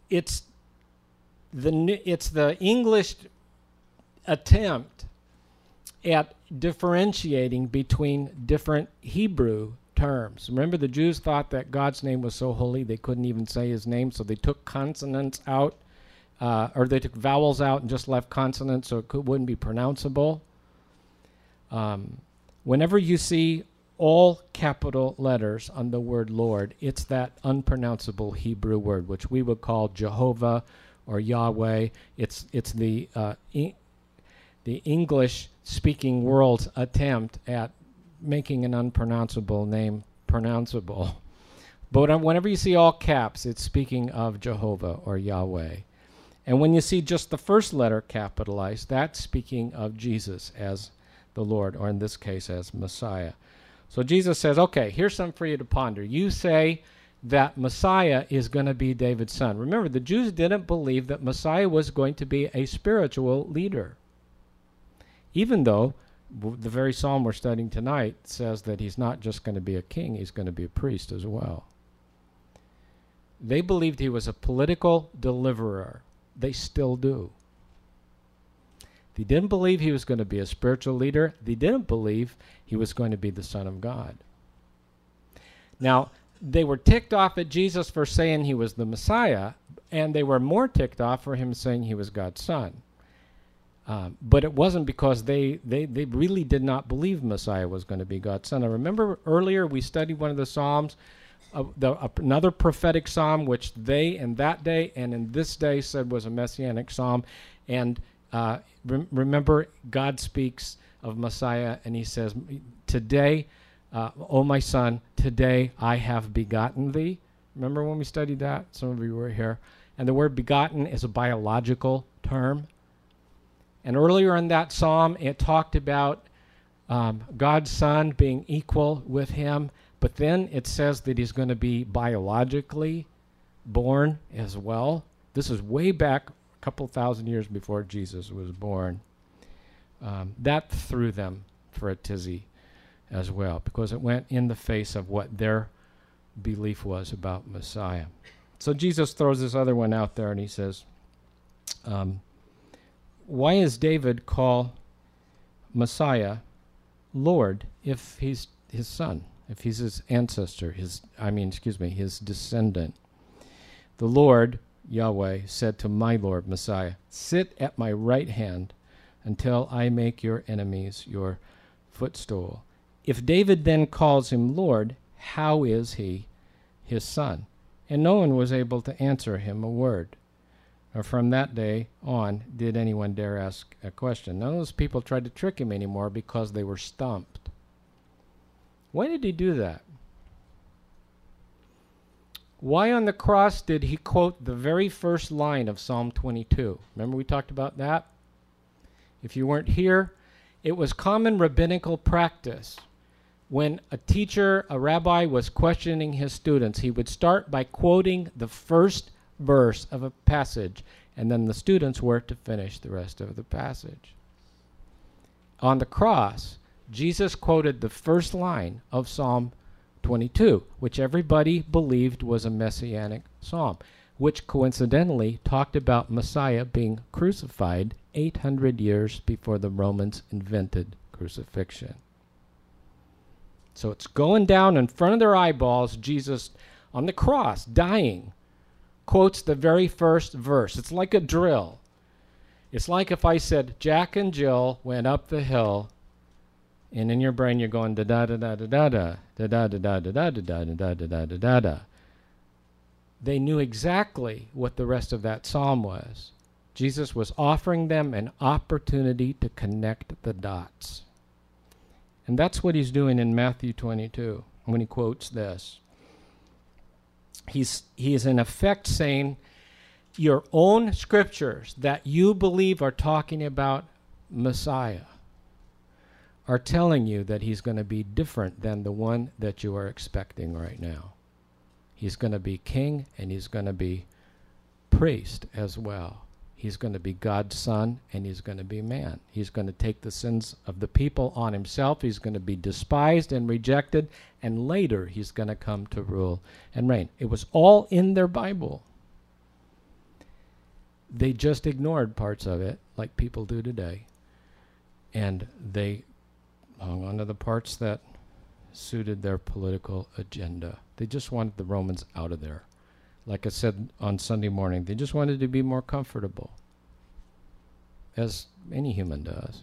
English attempt at differentiating between different Hebrew terms. Remember, the Jews thought that God's name was so holy they couldn't even say his name, so they took consonants out, or they took vowels out and just left consonants so it wouldn't be pronounceable. Whenever you see all capital letters on the word Lord, it's that unpronounceable Hebrew word, which we would call Jehovah or Yahweh. It's the English-speaking world's attempt at making an unpronounceable name pronounceable. But whenever you see all caps, it's speaking of Jehovah or Yahweh. And when you see just the first letter capitalized, that's speaking of Jesus as the Lord, or in this case as Messiah. So Jesus says, okay, here's something for you to ponder. You say that Messiah is going to be David's son. Remember, the Jews didn't believe that Messiah was going to be a spiritual leader. Even though the very psalm we're studying tonight says that he's not just going to be a king, he's going to be a priest as well. They believed he was a political deliverer. They still do. They didn't believe he was going to be a spiritual leader. They didn't believe he was going to be the Son of God. Now, they were ticked off at Jesus for saying he was the Messiah, and they were more ticked off for him saying he was God's son. But it wasn't because they really did not believe Messiah was going to be God's son. I remember earlier we studied one of the Psalms, another prophetic psalm, which they in that day and in this day said was a messianic psalm. And remember, God speaks of Messiah, and he says, today, O my son, today I have begotten thee. Remember when we studied that? Some of you were here. And the word begotten is a biological term. And earlier in that psalm, it talked about God's son being equal with him. But then it says that he's going to be biologically born as well. This is way back a couple thousand years before Jesus was born. That threw them for a tizzy as well, because it went in the face of what their belief was about Messiah. So Jesus throws this other one out there, and he says, why is David call Messiah Lord if he's his son, if he's his ancestor, his descendant? The Lord, Yahweh, said to my Lord Messiah, sit at my right hand until I make your enemies your footstool. If David then calls him Lord, how is he his son? And no one was able to answer him a word. Or from that day on, did anyone dare ask a question? None of those people tried to trick him anymore because they were stumped. Why did he do that? Why on the cross did he quote the very first line of Psalm 22? Remember we talked about that? If you weren't here, it was common rabbinical practice. When a teacher, a rabbi, was questioning his students, he would start by quoting the first verse of a passage, and then the students were to finish the rest of the passage. On the cross, Jesus quoted the first line of Psalm 22, which everybody believed was a messianic psalm, which coincidentally talked about Messiah being crucified 800 years before the Romans invented crucifixion. So it's going down in front of their eyeballs. Jesus on the cross, dying, quotes the very first verse. It's like a drill. It's like if I said, Jack and Jill went up the hill, and in your brain you're going da da da da da da da da da da da da da da da da da da da. They knew exactly what the rest of that psalm was. Jesus was offering them an opportunity to connect the dots. And that's what he's doing in Matthew 22 when he quotes this. He is in effect saying, your own scriptures that you believe are talking about Messiah are telling you that he's going to be different than the one that you are expecting right now. He's going to be king, and he's going to be priest as well. He's going to be God's son, and he's going to be man. He's going to take the sins of the people on himself. He's going to be despised and rejected, and later he's going to come to rule and reign. It was all in their Bible. They just ignored parts of it, like people do today, and they hung on to the parts that suited their political agenda. They just wanted the Romans out of there. Like I said on Sunday morning, they just wanted to be more comfortable, as any human does.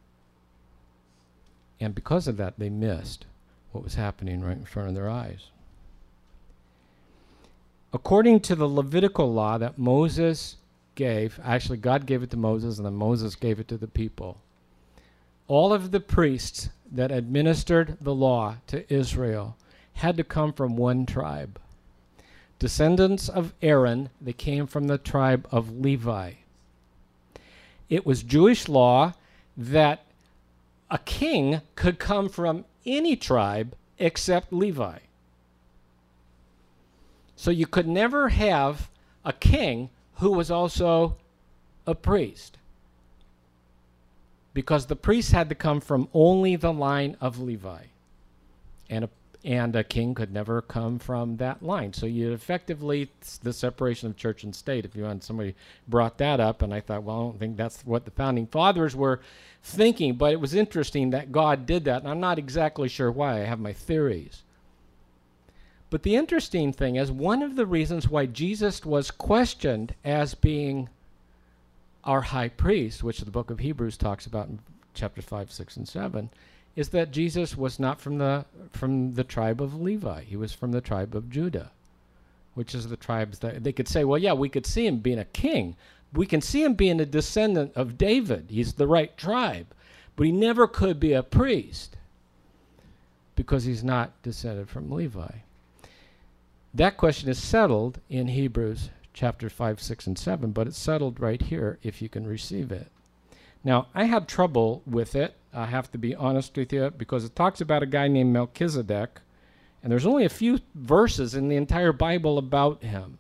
And because of that, they missed what was happening right in front of their eyes. According to the Levitical law that Moses gave, actually God gave it to Moses, and then Moses gave it to the people, all of the priests that administered the law to Israel had to come from one tribe. Descendants of Aaron, they came from the tribe of Levi. It was Jewish law that a king could come from any tribe except Levi. So you could never have a king who was also a priest, because the priests had to come from only the line of Levi, and a king could never come from that line. So you effectively, the separation of church and state, if you want, somebody brought that up, and I thought, well, I don't think that's what the founding fathers were thinking, but it was interesting that God did that, and I'm not exactly sure why. I have my theories. But the interesting thing is, one of the reasons why Jesus was questioned as being our high priest, which the book of Hebrews talks about in chapter 5, 6, and 7, is that Jesus was not from the tribe of Levi. He was from the tribe of Judah, which is the tribes that they could say, well, yeah, we could see him being a king. We can see him being a descendant of David. He's the right tribe. But he never could be a priest because he's not descended from Levi. That question is settled in Hebrews chapter 5, 6, and 7, but it's settled right here if you can receive it. Now, I have trouble with it, I have to be honest with you, because it talks about a guy named Melchizedek, and there's only a few verses in the entire Bible about him.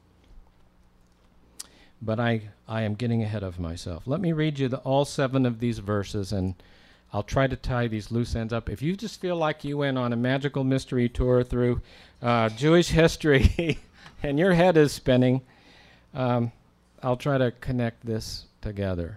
But I am getting ahead of myself. Let me read you all 7 of these verses, and I'll try to tie these loose ends up. If you just feel like you went on a magical mystery tour through Jewish history and your head is spinning, I'll try to connect this together.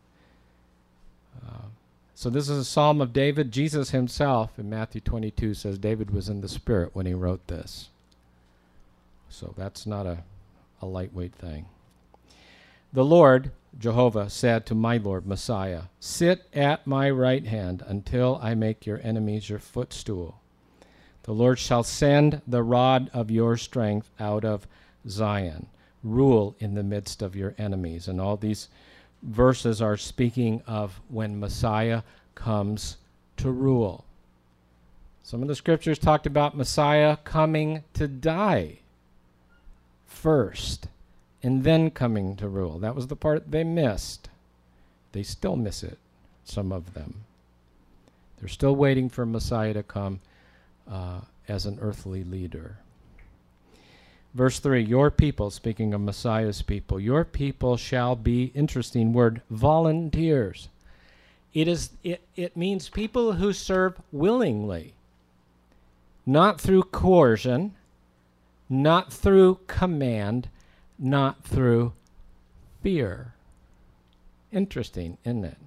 So this is a Psalm of David. Jesus himself in Matthew 22 says David was in the Spirit when he wrote this. So that's not a lightweight thing. The Lord, Jehovah, said to my Lord, Messiah, sit at my right hand until I make your enemies your footstool. The Lord shall send the rod of your strength out of Zion. Rule in the midst of your enemies. And all these verses are speaking of when Messiah comes to rule. Some of the scriptures talked about Messiah coming to die first and then coming to rule. That was the part they missed. They still miss it, some of them. They're still waiting for Messiah to come as an earthly leader. Verse 3, your people, speaking of Messiah's people, your people shall be, interesting word, volunteers. It means people who serve willingly, not through coercion, not through command, not through fear. Interesting, isn't it?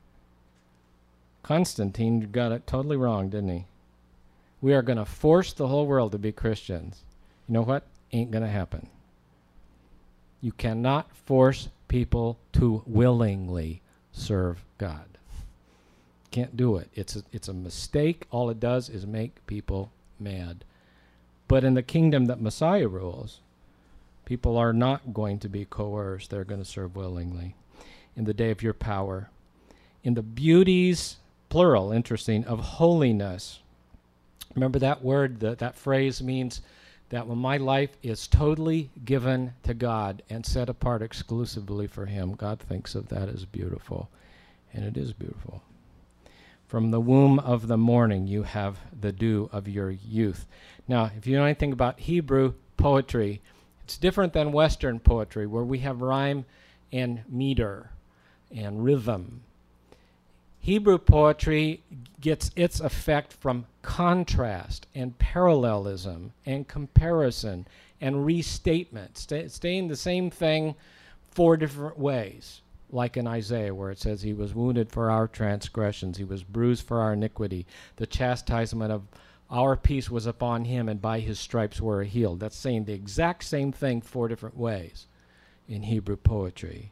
Constantine got it totally wrong, didn't he? We are going to force the whole world to be Christians. You know what? Ain't going to happen. You cannot force people to willingly serve God. Can't do it. It's a mistake. All it does is make people mad. But in the kingdom that Messiah rules, people are not going to be coerced. They're going to serve willingly. In the day of your power. In the beauties, plural, interesting, of holiness. Remember that word, that phrase means that when my life is totally given to God and set apart exclusively for Him, God thinks of that as beautiful. And it is beautiful. From the womb of the morning you have the dew of your youth. Now, if you know anything about Hebrew poetry, it's different than Western poetry, where we have rhyme and meter and rhythm. Hebrew poetry gets its effect from contrast and parallelism and comparison and restatement, saying the same thing 4 different ways, like in Isaiah where it says he was wounded for our transgressions, he was bruised for our iniquity, the chastisement of our peace was upon him, and by his stripes we're healed. That's saying the exact same thing 4 different ways in Hebrew poetry.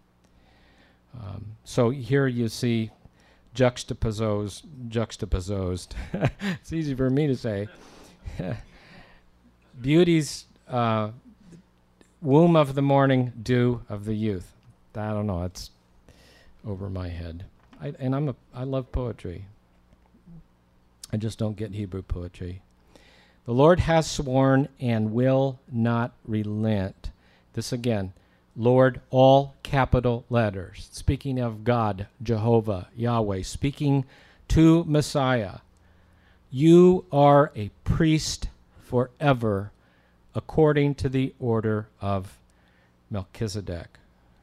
So here you see juxtaposed. It's easy for me to say. Beauty's womb of the morning, dew of the youth. I don't know. It's over my head. I love poetry. I just don't get Hebrew poetry. The Lord has sworn and will not relent. This again, Lord, all capital letters. Speaking of God, Jehovah, Yahweh, speaking to Messiah. You are a priest forever, according to the order of Melchizedek.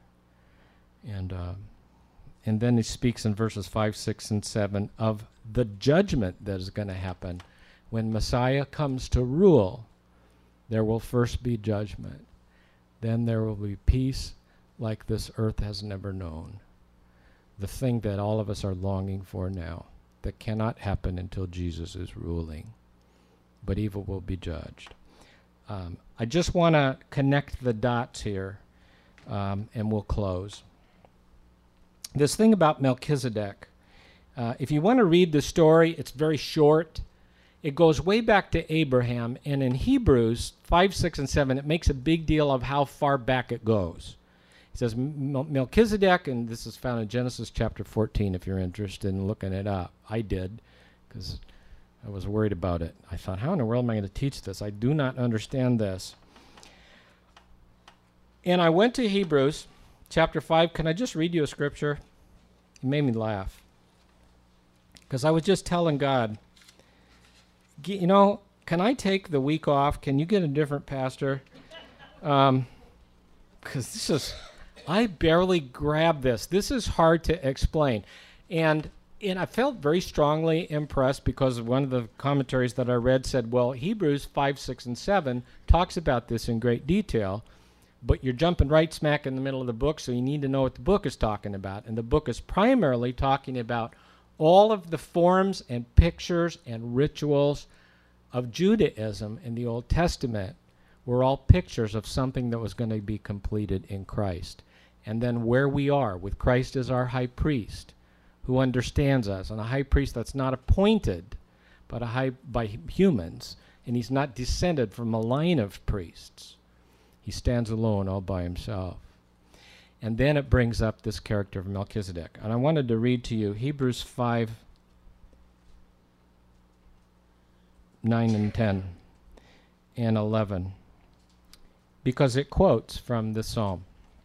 And then he speaks in verses 5, 6, and 7 of the judgment that is going to happen. When Messiah comes to rule, there will first be judgment. Then there will be peace like this earth has never known. The thing that all of us are longing for now, that cannot happen until Jesus is ruling. but evil will be judged. I just want to connect the dots here, and we'll close. This thing about Melchizedek, if you want to read the story, it's very short. It goes way back to Abraham, and in Hebrews 5, 6, and 7, it makes a big deal of how far back it goes. It says Melchizedek, and this is found in Genesis chapter 14 if you're interested in looking it up. I did, because I was worried about it. I thought, how in the world am I going to teach this? I do not understand this. And I went to Hebrews chapter 5. Can I just read you a scripture? It made me laugh. Because I was just telling God, you know, can I take the week off? Can you get a different pastor? Because this is, I barely grabbed this. This is hard to explain. And I felt very strongly impressed because one of the commentaries that I read said, well, Hebrews 5, 6, and 7 talks about this in great detail, but you're jumping right smack in the middle of the book, so you need to know what the book is talking about. And the book is primarily talking about all of the forms and pictures and rituals of Judaism in the Old Testament were all pictures of something that was going to be completed in Christ. And then where we are with Christ as our high priest who understands us, and a high priest that's not appointed but by humans, and he's not descended from a line of priests. He stands alone all by himself. And then it brings up this character of Melchizedek. And I wanted to read to you Hebrews 5, 9 and 10 and 11, because it quotes from this psalm.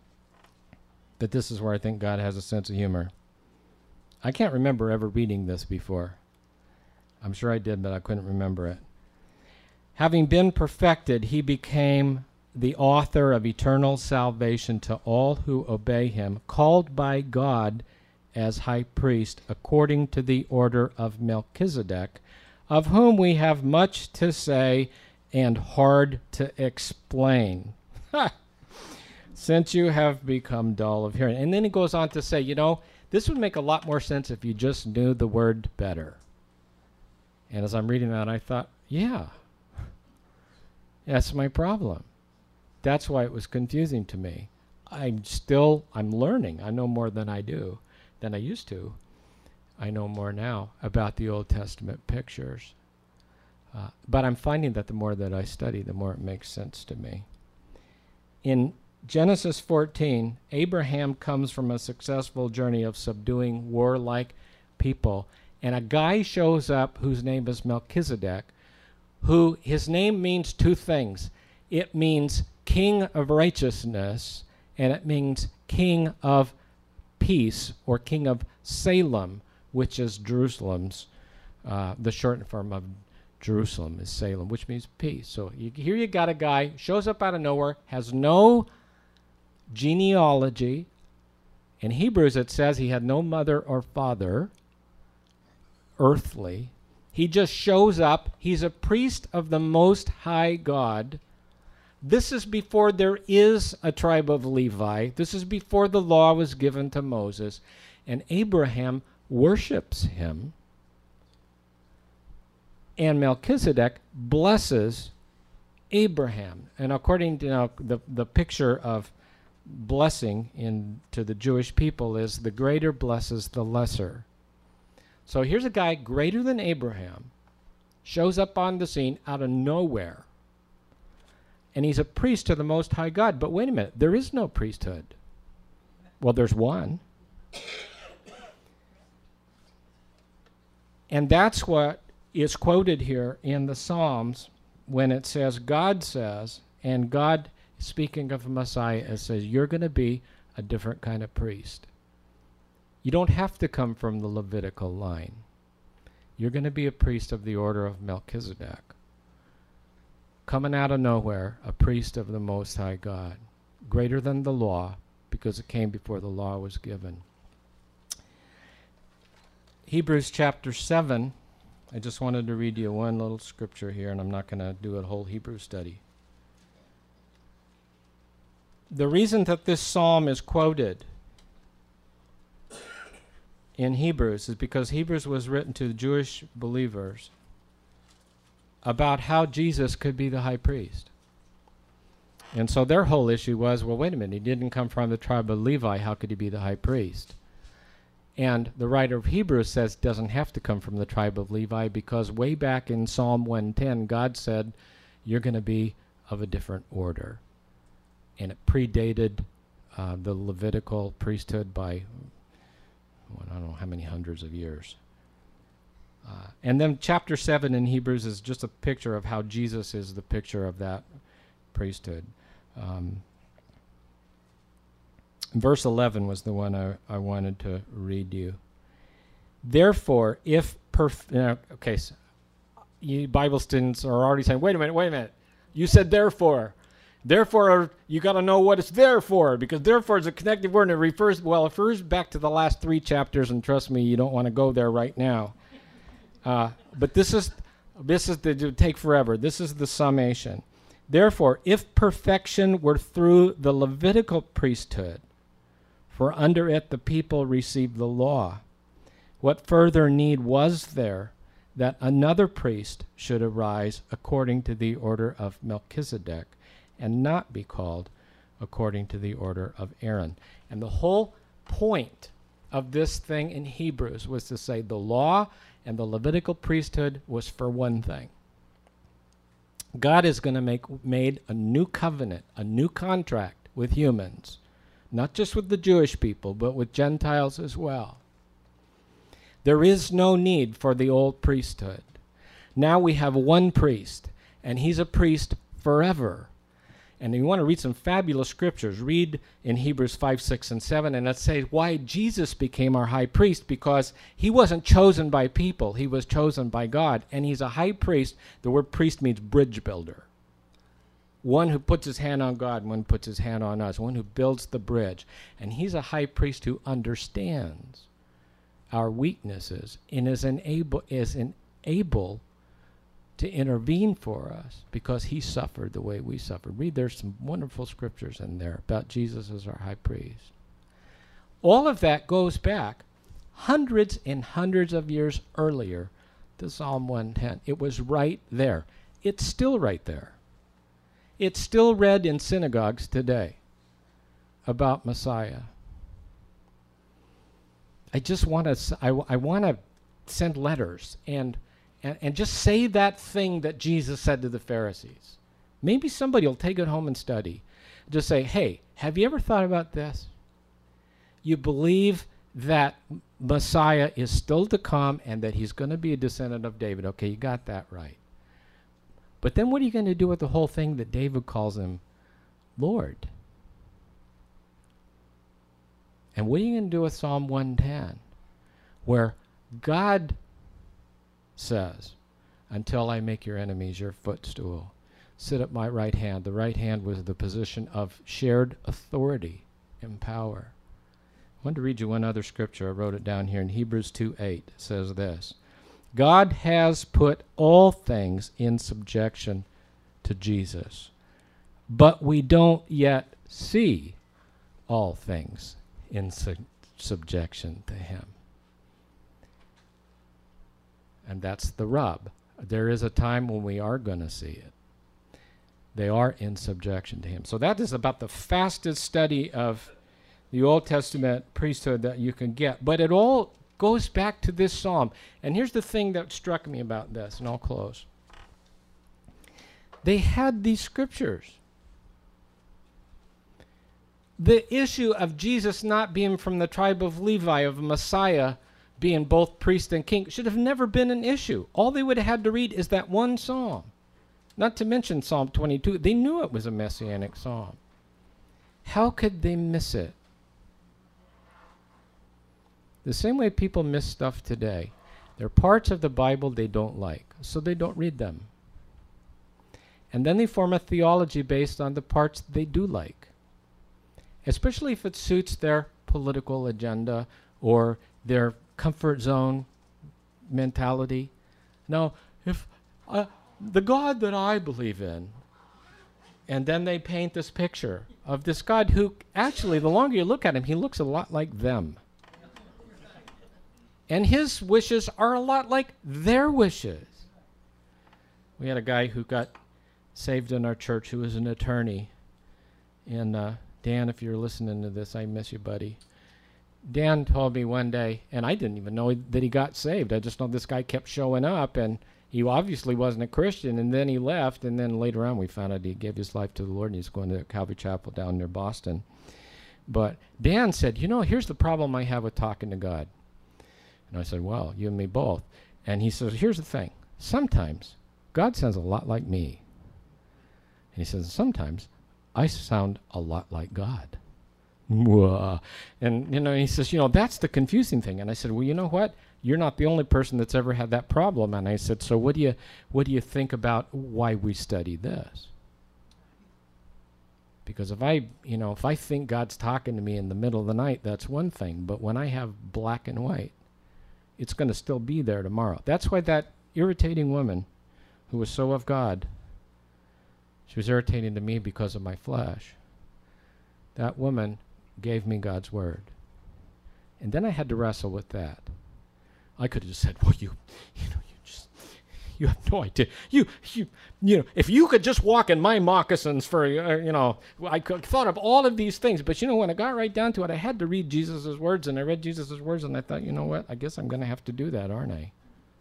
But this is where I think God has a sense of humor. I can't remember ever reading this before. I'm sure I did, but I couldn't remember it. Having been perfected, he became the author of eternal salvation to all who obey him, called by God as high priest according to the order of Melchizedek, of whom we have much to say and hard to explain, since you have become dull of hearing. And then he goes on to say, you know, this would make a lot more sense if you just knew the word better. And as I'm reading that, I thought, yeah, that's my problem. That's why it was confusing to me. I'm learning. I know more than I used to. I know more now about the Old Testament pictures. But I'm finding that the more that I study, the more it makes sense to me. In Genesis 14, Abraham comes from a successful journey of subduing warlike people, and a guy shows up whose name is Melchizedek, who his name means two things. It means King of Righteousness, and it means King of Peace, or King of Salem, which is Jerusalem's, the short form of Jerusalem is Salem, which means peace. So here you got a guy, shows up out of nowhere, has no genealogy. In Hebrews it says he had no mother or father, earthly. He just shows up. He's a priest of the Most High God. This is before there is a tribe of Levi. This is before the law was given to Moses. And Abraham worships him. And Melchizedek blesses Abraham. And according to the picture of blessing to the Jewish people is the greater blesses the lesser. So here's a guy greater than Abraham, shows up on the scene out of nowhere. And he's a priest to the Most High God. But wait a minute, there is no priesthood. Well, there's one. And that's what is quoted here in the Psalms when it says, God says, and God, speaking of Messiah, says, you're going to be a different kind of priest. You don't have to come from the Levitical line. You're going to be a priest of the order of Melchizedek. Coming out of nowhere, a priest of the Most High God, greater than the law, because it came before the law was given. Hebrews chapter 7, I just wanted to read you one little scripture here, and I'm not going to do a whole Hebrew study. The reason that this psalm is quoted in Hebrews is because Hebrews was written to the Jewish believers about how Jesus could be the high priest. And so their whole issue was, well, wait a minute, he didn't come from the tribe of Levi. How could he be the high priest? And the writer of Hebrews says doesn't have to come from the tribe of Levi, because way back in Psalm 110, God said, you're going to be of a different order. And it predated the Levitical priesthood by, well, I don't know how many hundreds of years. And then chapter 7 in Hebrews is just a picture of how Jesus is the picture of that priesthood. Verse 11 was the one I wanted to read you. Therefore, if okay, so you Bible students are already saying, wait a minute. You said therefore. Therefore, you got to know what it's there for, because therefore is a connective word, and it refers back to the last 3 chapters, and trust me, you don't want to go there right now. But this is to take forever. This is the summation. Therefore, if perfection were through the Levitical priesthood, for under it the people received the law, what further need was there that another priest should arise according to the order of Melchizedek, and not be called according to the order of Aaron? And the whole point of this thing in Hebrews was to say the law and the Levitical priesthood was for one thing. God is going to made a new covenant, a new contract with humans, not just with the Jewish people, but with Gentiles as well. There is no need for the old priesthood. Now we have one priest, and he's a priest forever. And if you want to read some fabulous scriptures, read in Hebrews 5, 6, and 7, and let's say why Jesus became our high priest, because he wasn't chosen by people. He was chosen by God, and he's a high priest. The word priest means bridge builder. One who puts his hand on God, one puts his hand on us, one who builds the bridge. And he's a high priest who understands our weaknesses and is able to intervene for us, because he suffered the way we suffered. Read, there's some wonderful scriptures in there about Jesus as our high priest. All of that goes back hundreds and hundreds of years earlier to Psalm 110. It was right there. It's still right there. It's still read in synagogues today about Messiah. I just want to, I want to send letters and just say that thing that Jesus said to the Pharisees. Maybe somebody will take it home and study. Just say, hey, have you ever thought about this? You believe that Messiah is still to come and that he's going to be a descendant of David. Okay, you got that right. But then what are you going to do with the whole thing that David calls him Lord? And what are you going to do with Psalm 110, where God says, until I make your enemies your footstool, sit at my right hand. The right hand was the position of shared authority and power. I want to read you one other scripture. I wrote it down here in Hebrews 2:8. It says this: God has put all things in subjection to Jesus, but we don't yet see all things in subjection to him. And that's the rub. There is a time when we are going to see it. They are in subjection to him. So that is about the fastest study of the Old Testament priesthood that you can get. But it all goes back to this psalm. And here's the thing that struck me about this, and I'll close. They had these scriptures. The issue of Jesus not being from the tribe of Levi, of Messiah being both priest and king, should have never been an issue. All they would have had to read is that one psalm. Not to mention Psalm 22. They knew it was a messianic psalm. How could they miss it? The same way people miss stuff today. There are parts of the Bible they don't like, so they don't read them. And then they form a theology based on the parts they do like, especially if it suits their political agenda or their comfort zone mentality. Now, if the God that I believe in, and then they paint this picture of this God who actually, the longer you look at him, he looks a lot like them. And his wishes are a lot like their wishes. We had a guy who got saved in our church who was an attorney. And Dan, if you're listening to this, I miss you, buddy. Dan told me one day, and I didn't even know that he got saved. I just know this guy kept showing up, and he obviously wasn't a Christian, and then he left, and then later on we found out he gave his life to the Lord, and he's going to Calvary Chapel down near Boston. But Dan said, here's the problem I have with talking to God. And I said, well, you and me both. And he says, here's the thing. Sometimes God sounds a lot like me. And he says, sometimes I sound a lot like God. And, he says, that's the confusing thing. And I said, well, you know what? You're not the only person that's ever had that problem. And I said, so what do you think about why we study this? Because if I think God's talking to me in the middle of the night, that's one thing. But when I have black and white, it's going to still be there tomorrow. That's why that irritating woman who was so of God, she was irritating to me because of my flesh. That woman gave me God's word. And then I had to wrestle with that. I could have just said, well, you have no idea. If you could just walk in my moccasins for, I thought of all of these things. But, when I got right down to it, I had to read Jesus' words. And I read Jesus' words, and I thought, you know what? I guess I'm going to have to do that, aren't I?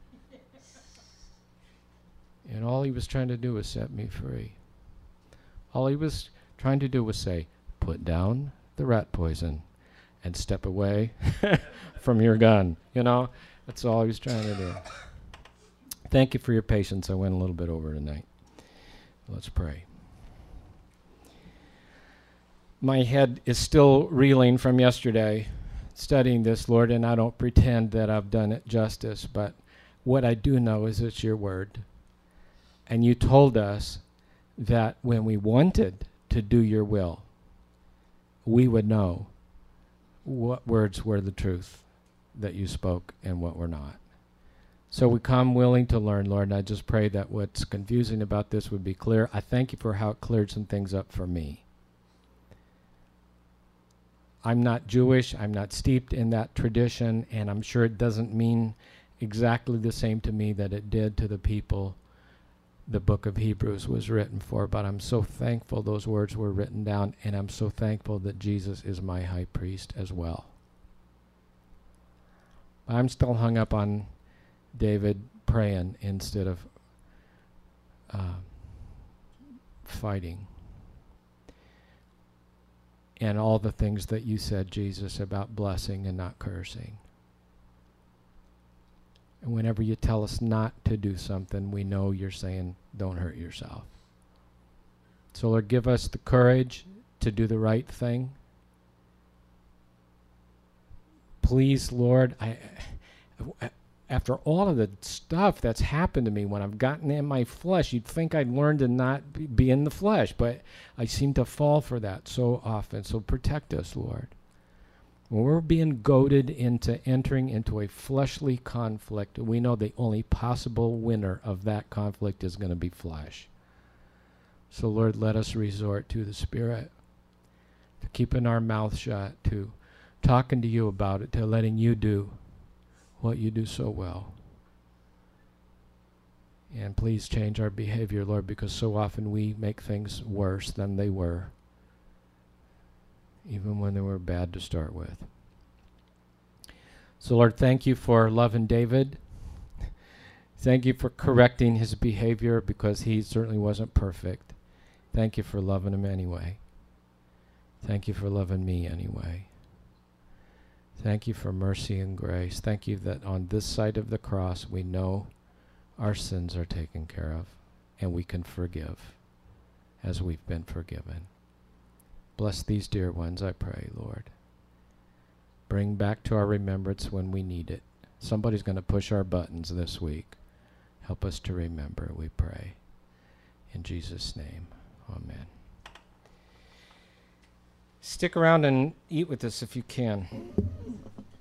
And all he was trying to do was set me free. All he was trying to do was say, put down the rat poison and step away from your gun. That's all he was trying to do. Thank you for your patience. I went a little bit over tonight. Let's pray. My head is still reeling from yesterday studying this, Lord, and I don't pretend that I've done it justice, but what I do know is it's your word. And you told us that when we wanted to do your will, we would know what words were the truth that you spoke and what were not. So we come willing to learn, Lord, and I just pray that what's confusing about this would be clear. I thank you for how it cleared some things up for me. I'm not Jewish. I'm not steeped in that tradition, and I'm sure it doesn't mean exactly the same to me that it did to the people the book of Hebrews was written for, but I'm so thankful those words were written down, and I'm so thankful that Jesus is my high priest as well. I'm still hung up on David praying instead of fighting. And all the things that you said, Jesus, about blessing and not cursing. And whenever you tell us not to do something, we know you're saying, don't hurt yourself. So Lord, give us the courage to do the right thing. Please, Lord, after all of the stuff that's happened to me, when I've gotten in my flesh, you'd think I'd learn to not be in the flesh, but I seem to fall for that so often. So protect us, Lord. When we're being goaded into entering into a fleshly conflict, we know the only possible winner of that conflict is going to be flesh. So, Lord, let us resort to the Spirit, to keeping our mouth shut, to talking to you about it, to letting you do what you do so well. And please change our behavior, Lord, because so often we make things worse than they were, even when they were bad to start with. So, Lord, thank you for loving David. Thank you for correcting his behavior because he certainly wasn't perfect. Thank you for loving him anyway. Thank you for loving me anyway. Thank you for mercy and grace. Thank you that on this side of the cross we know our sins are taken care of and we can forgive as we've been forgiven. Bless these dear ones, I pray, Lord. Bring back to our remembrance when we need it. Somebody's going to push our buttons this week. Help us to remember, we pray. In Jesus' name, amen. Stick around and eat with us if you can.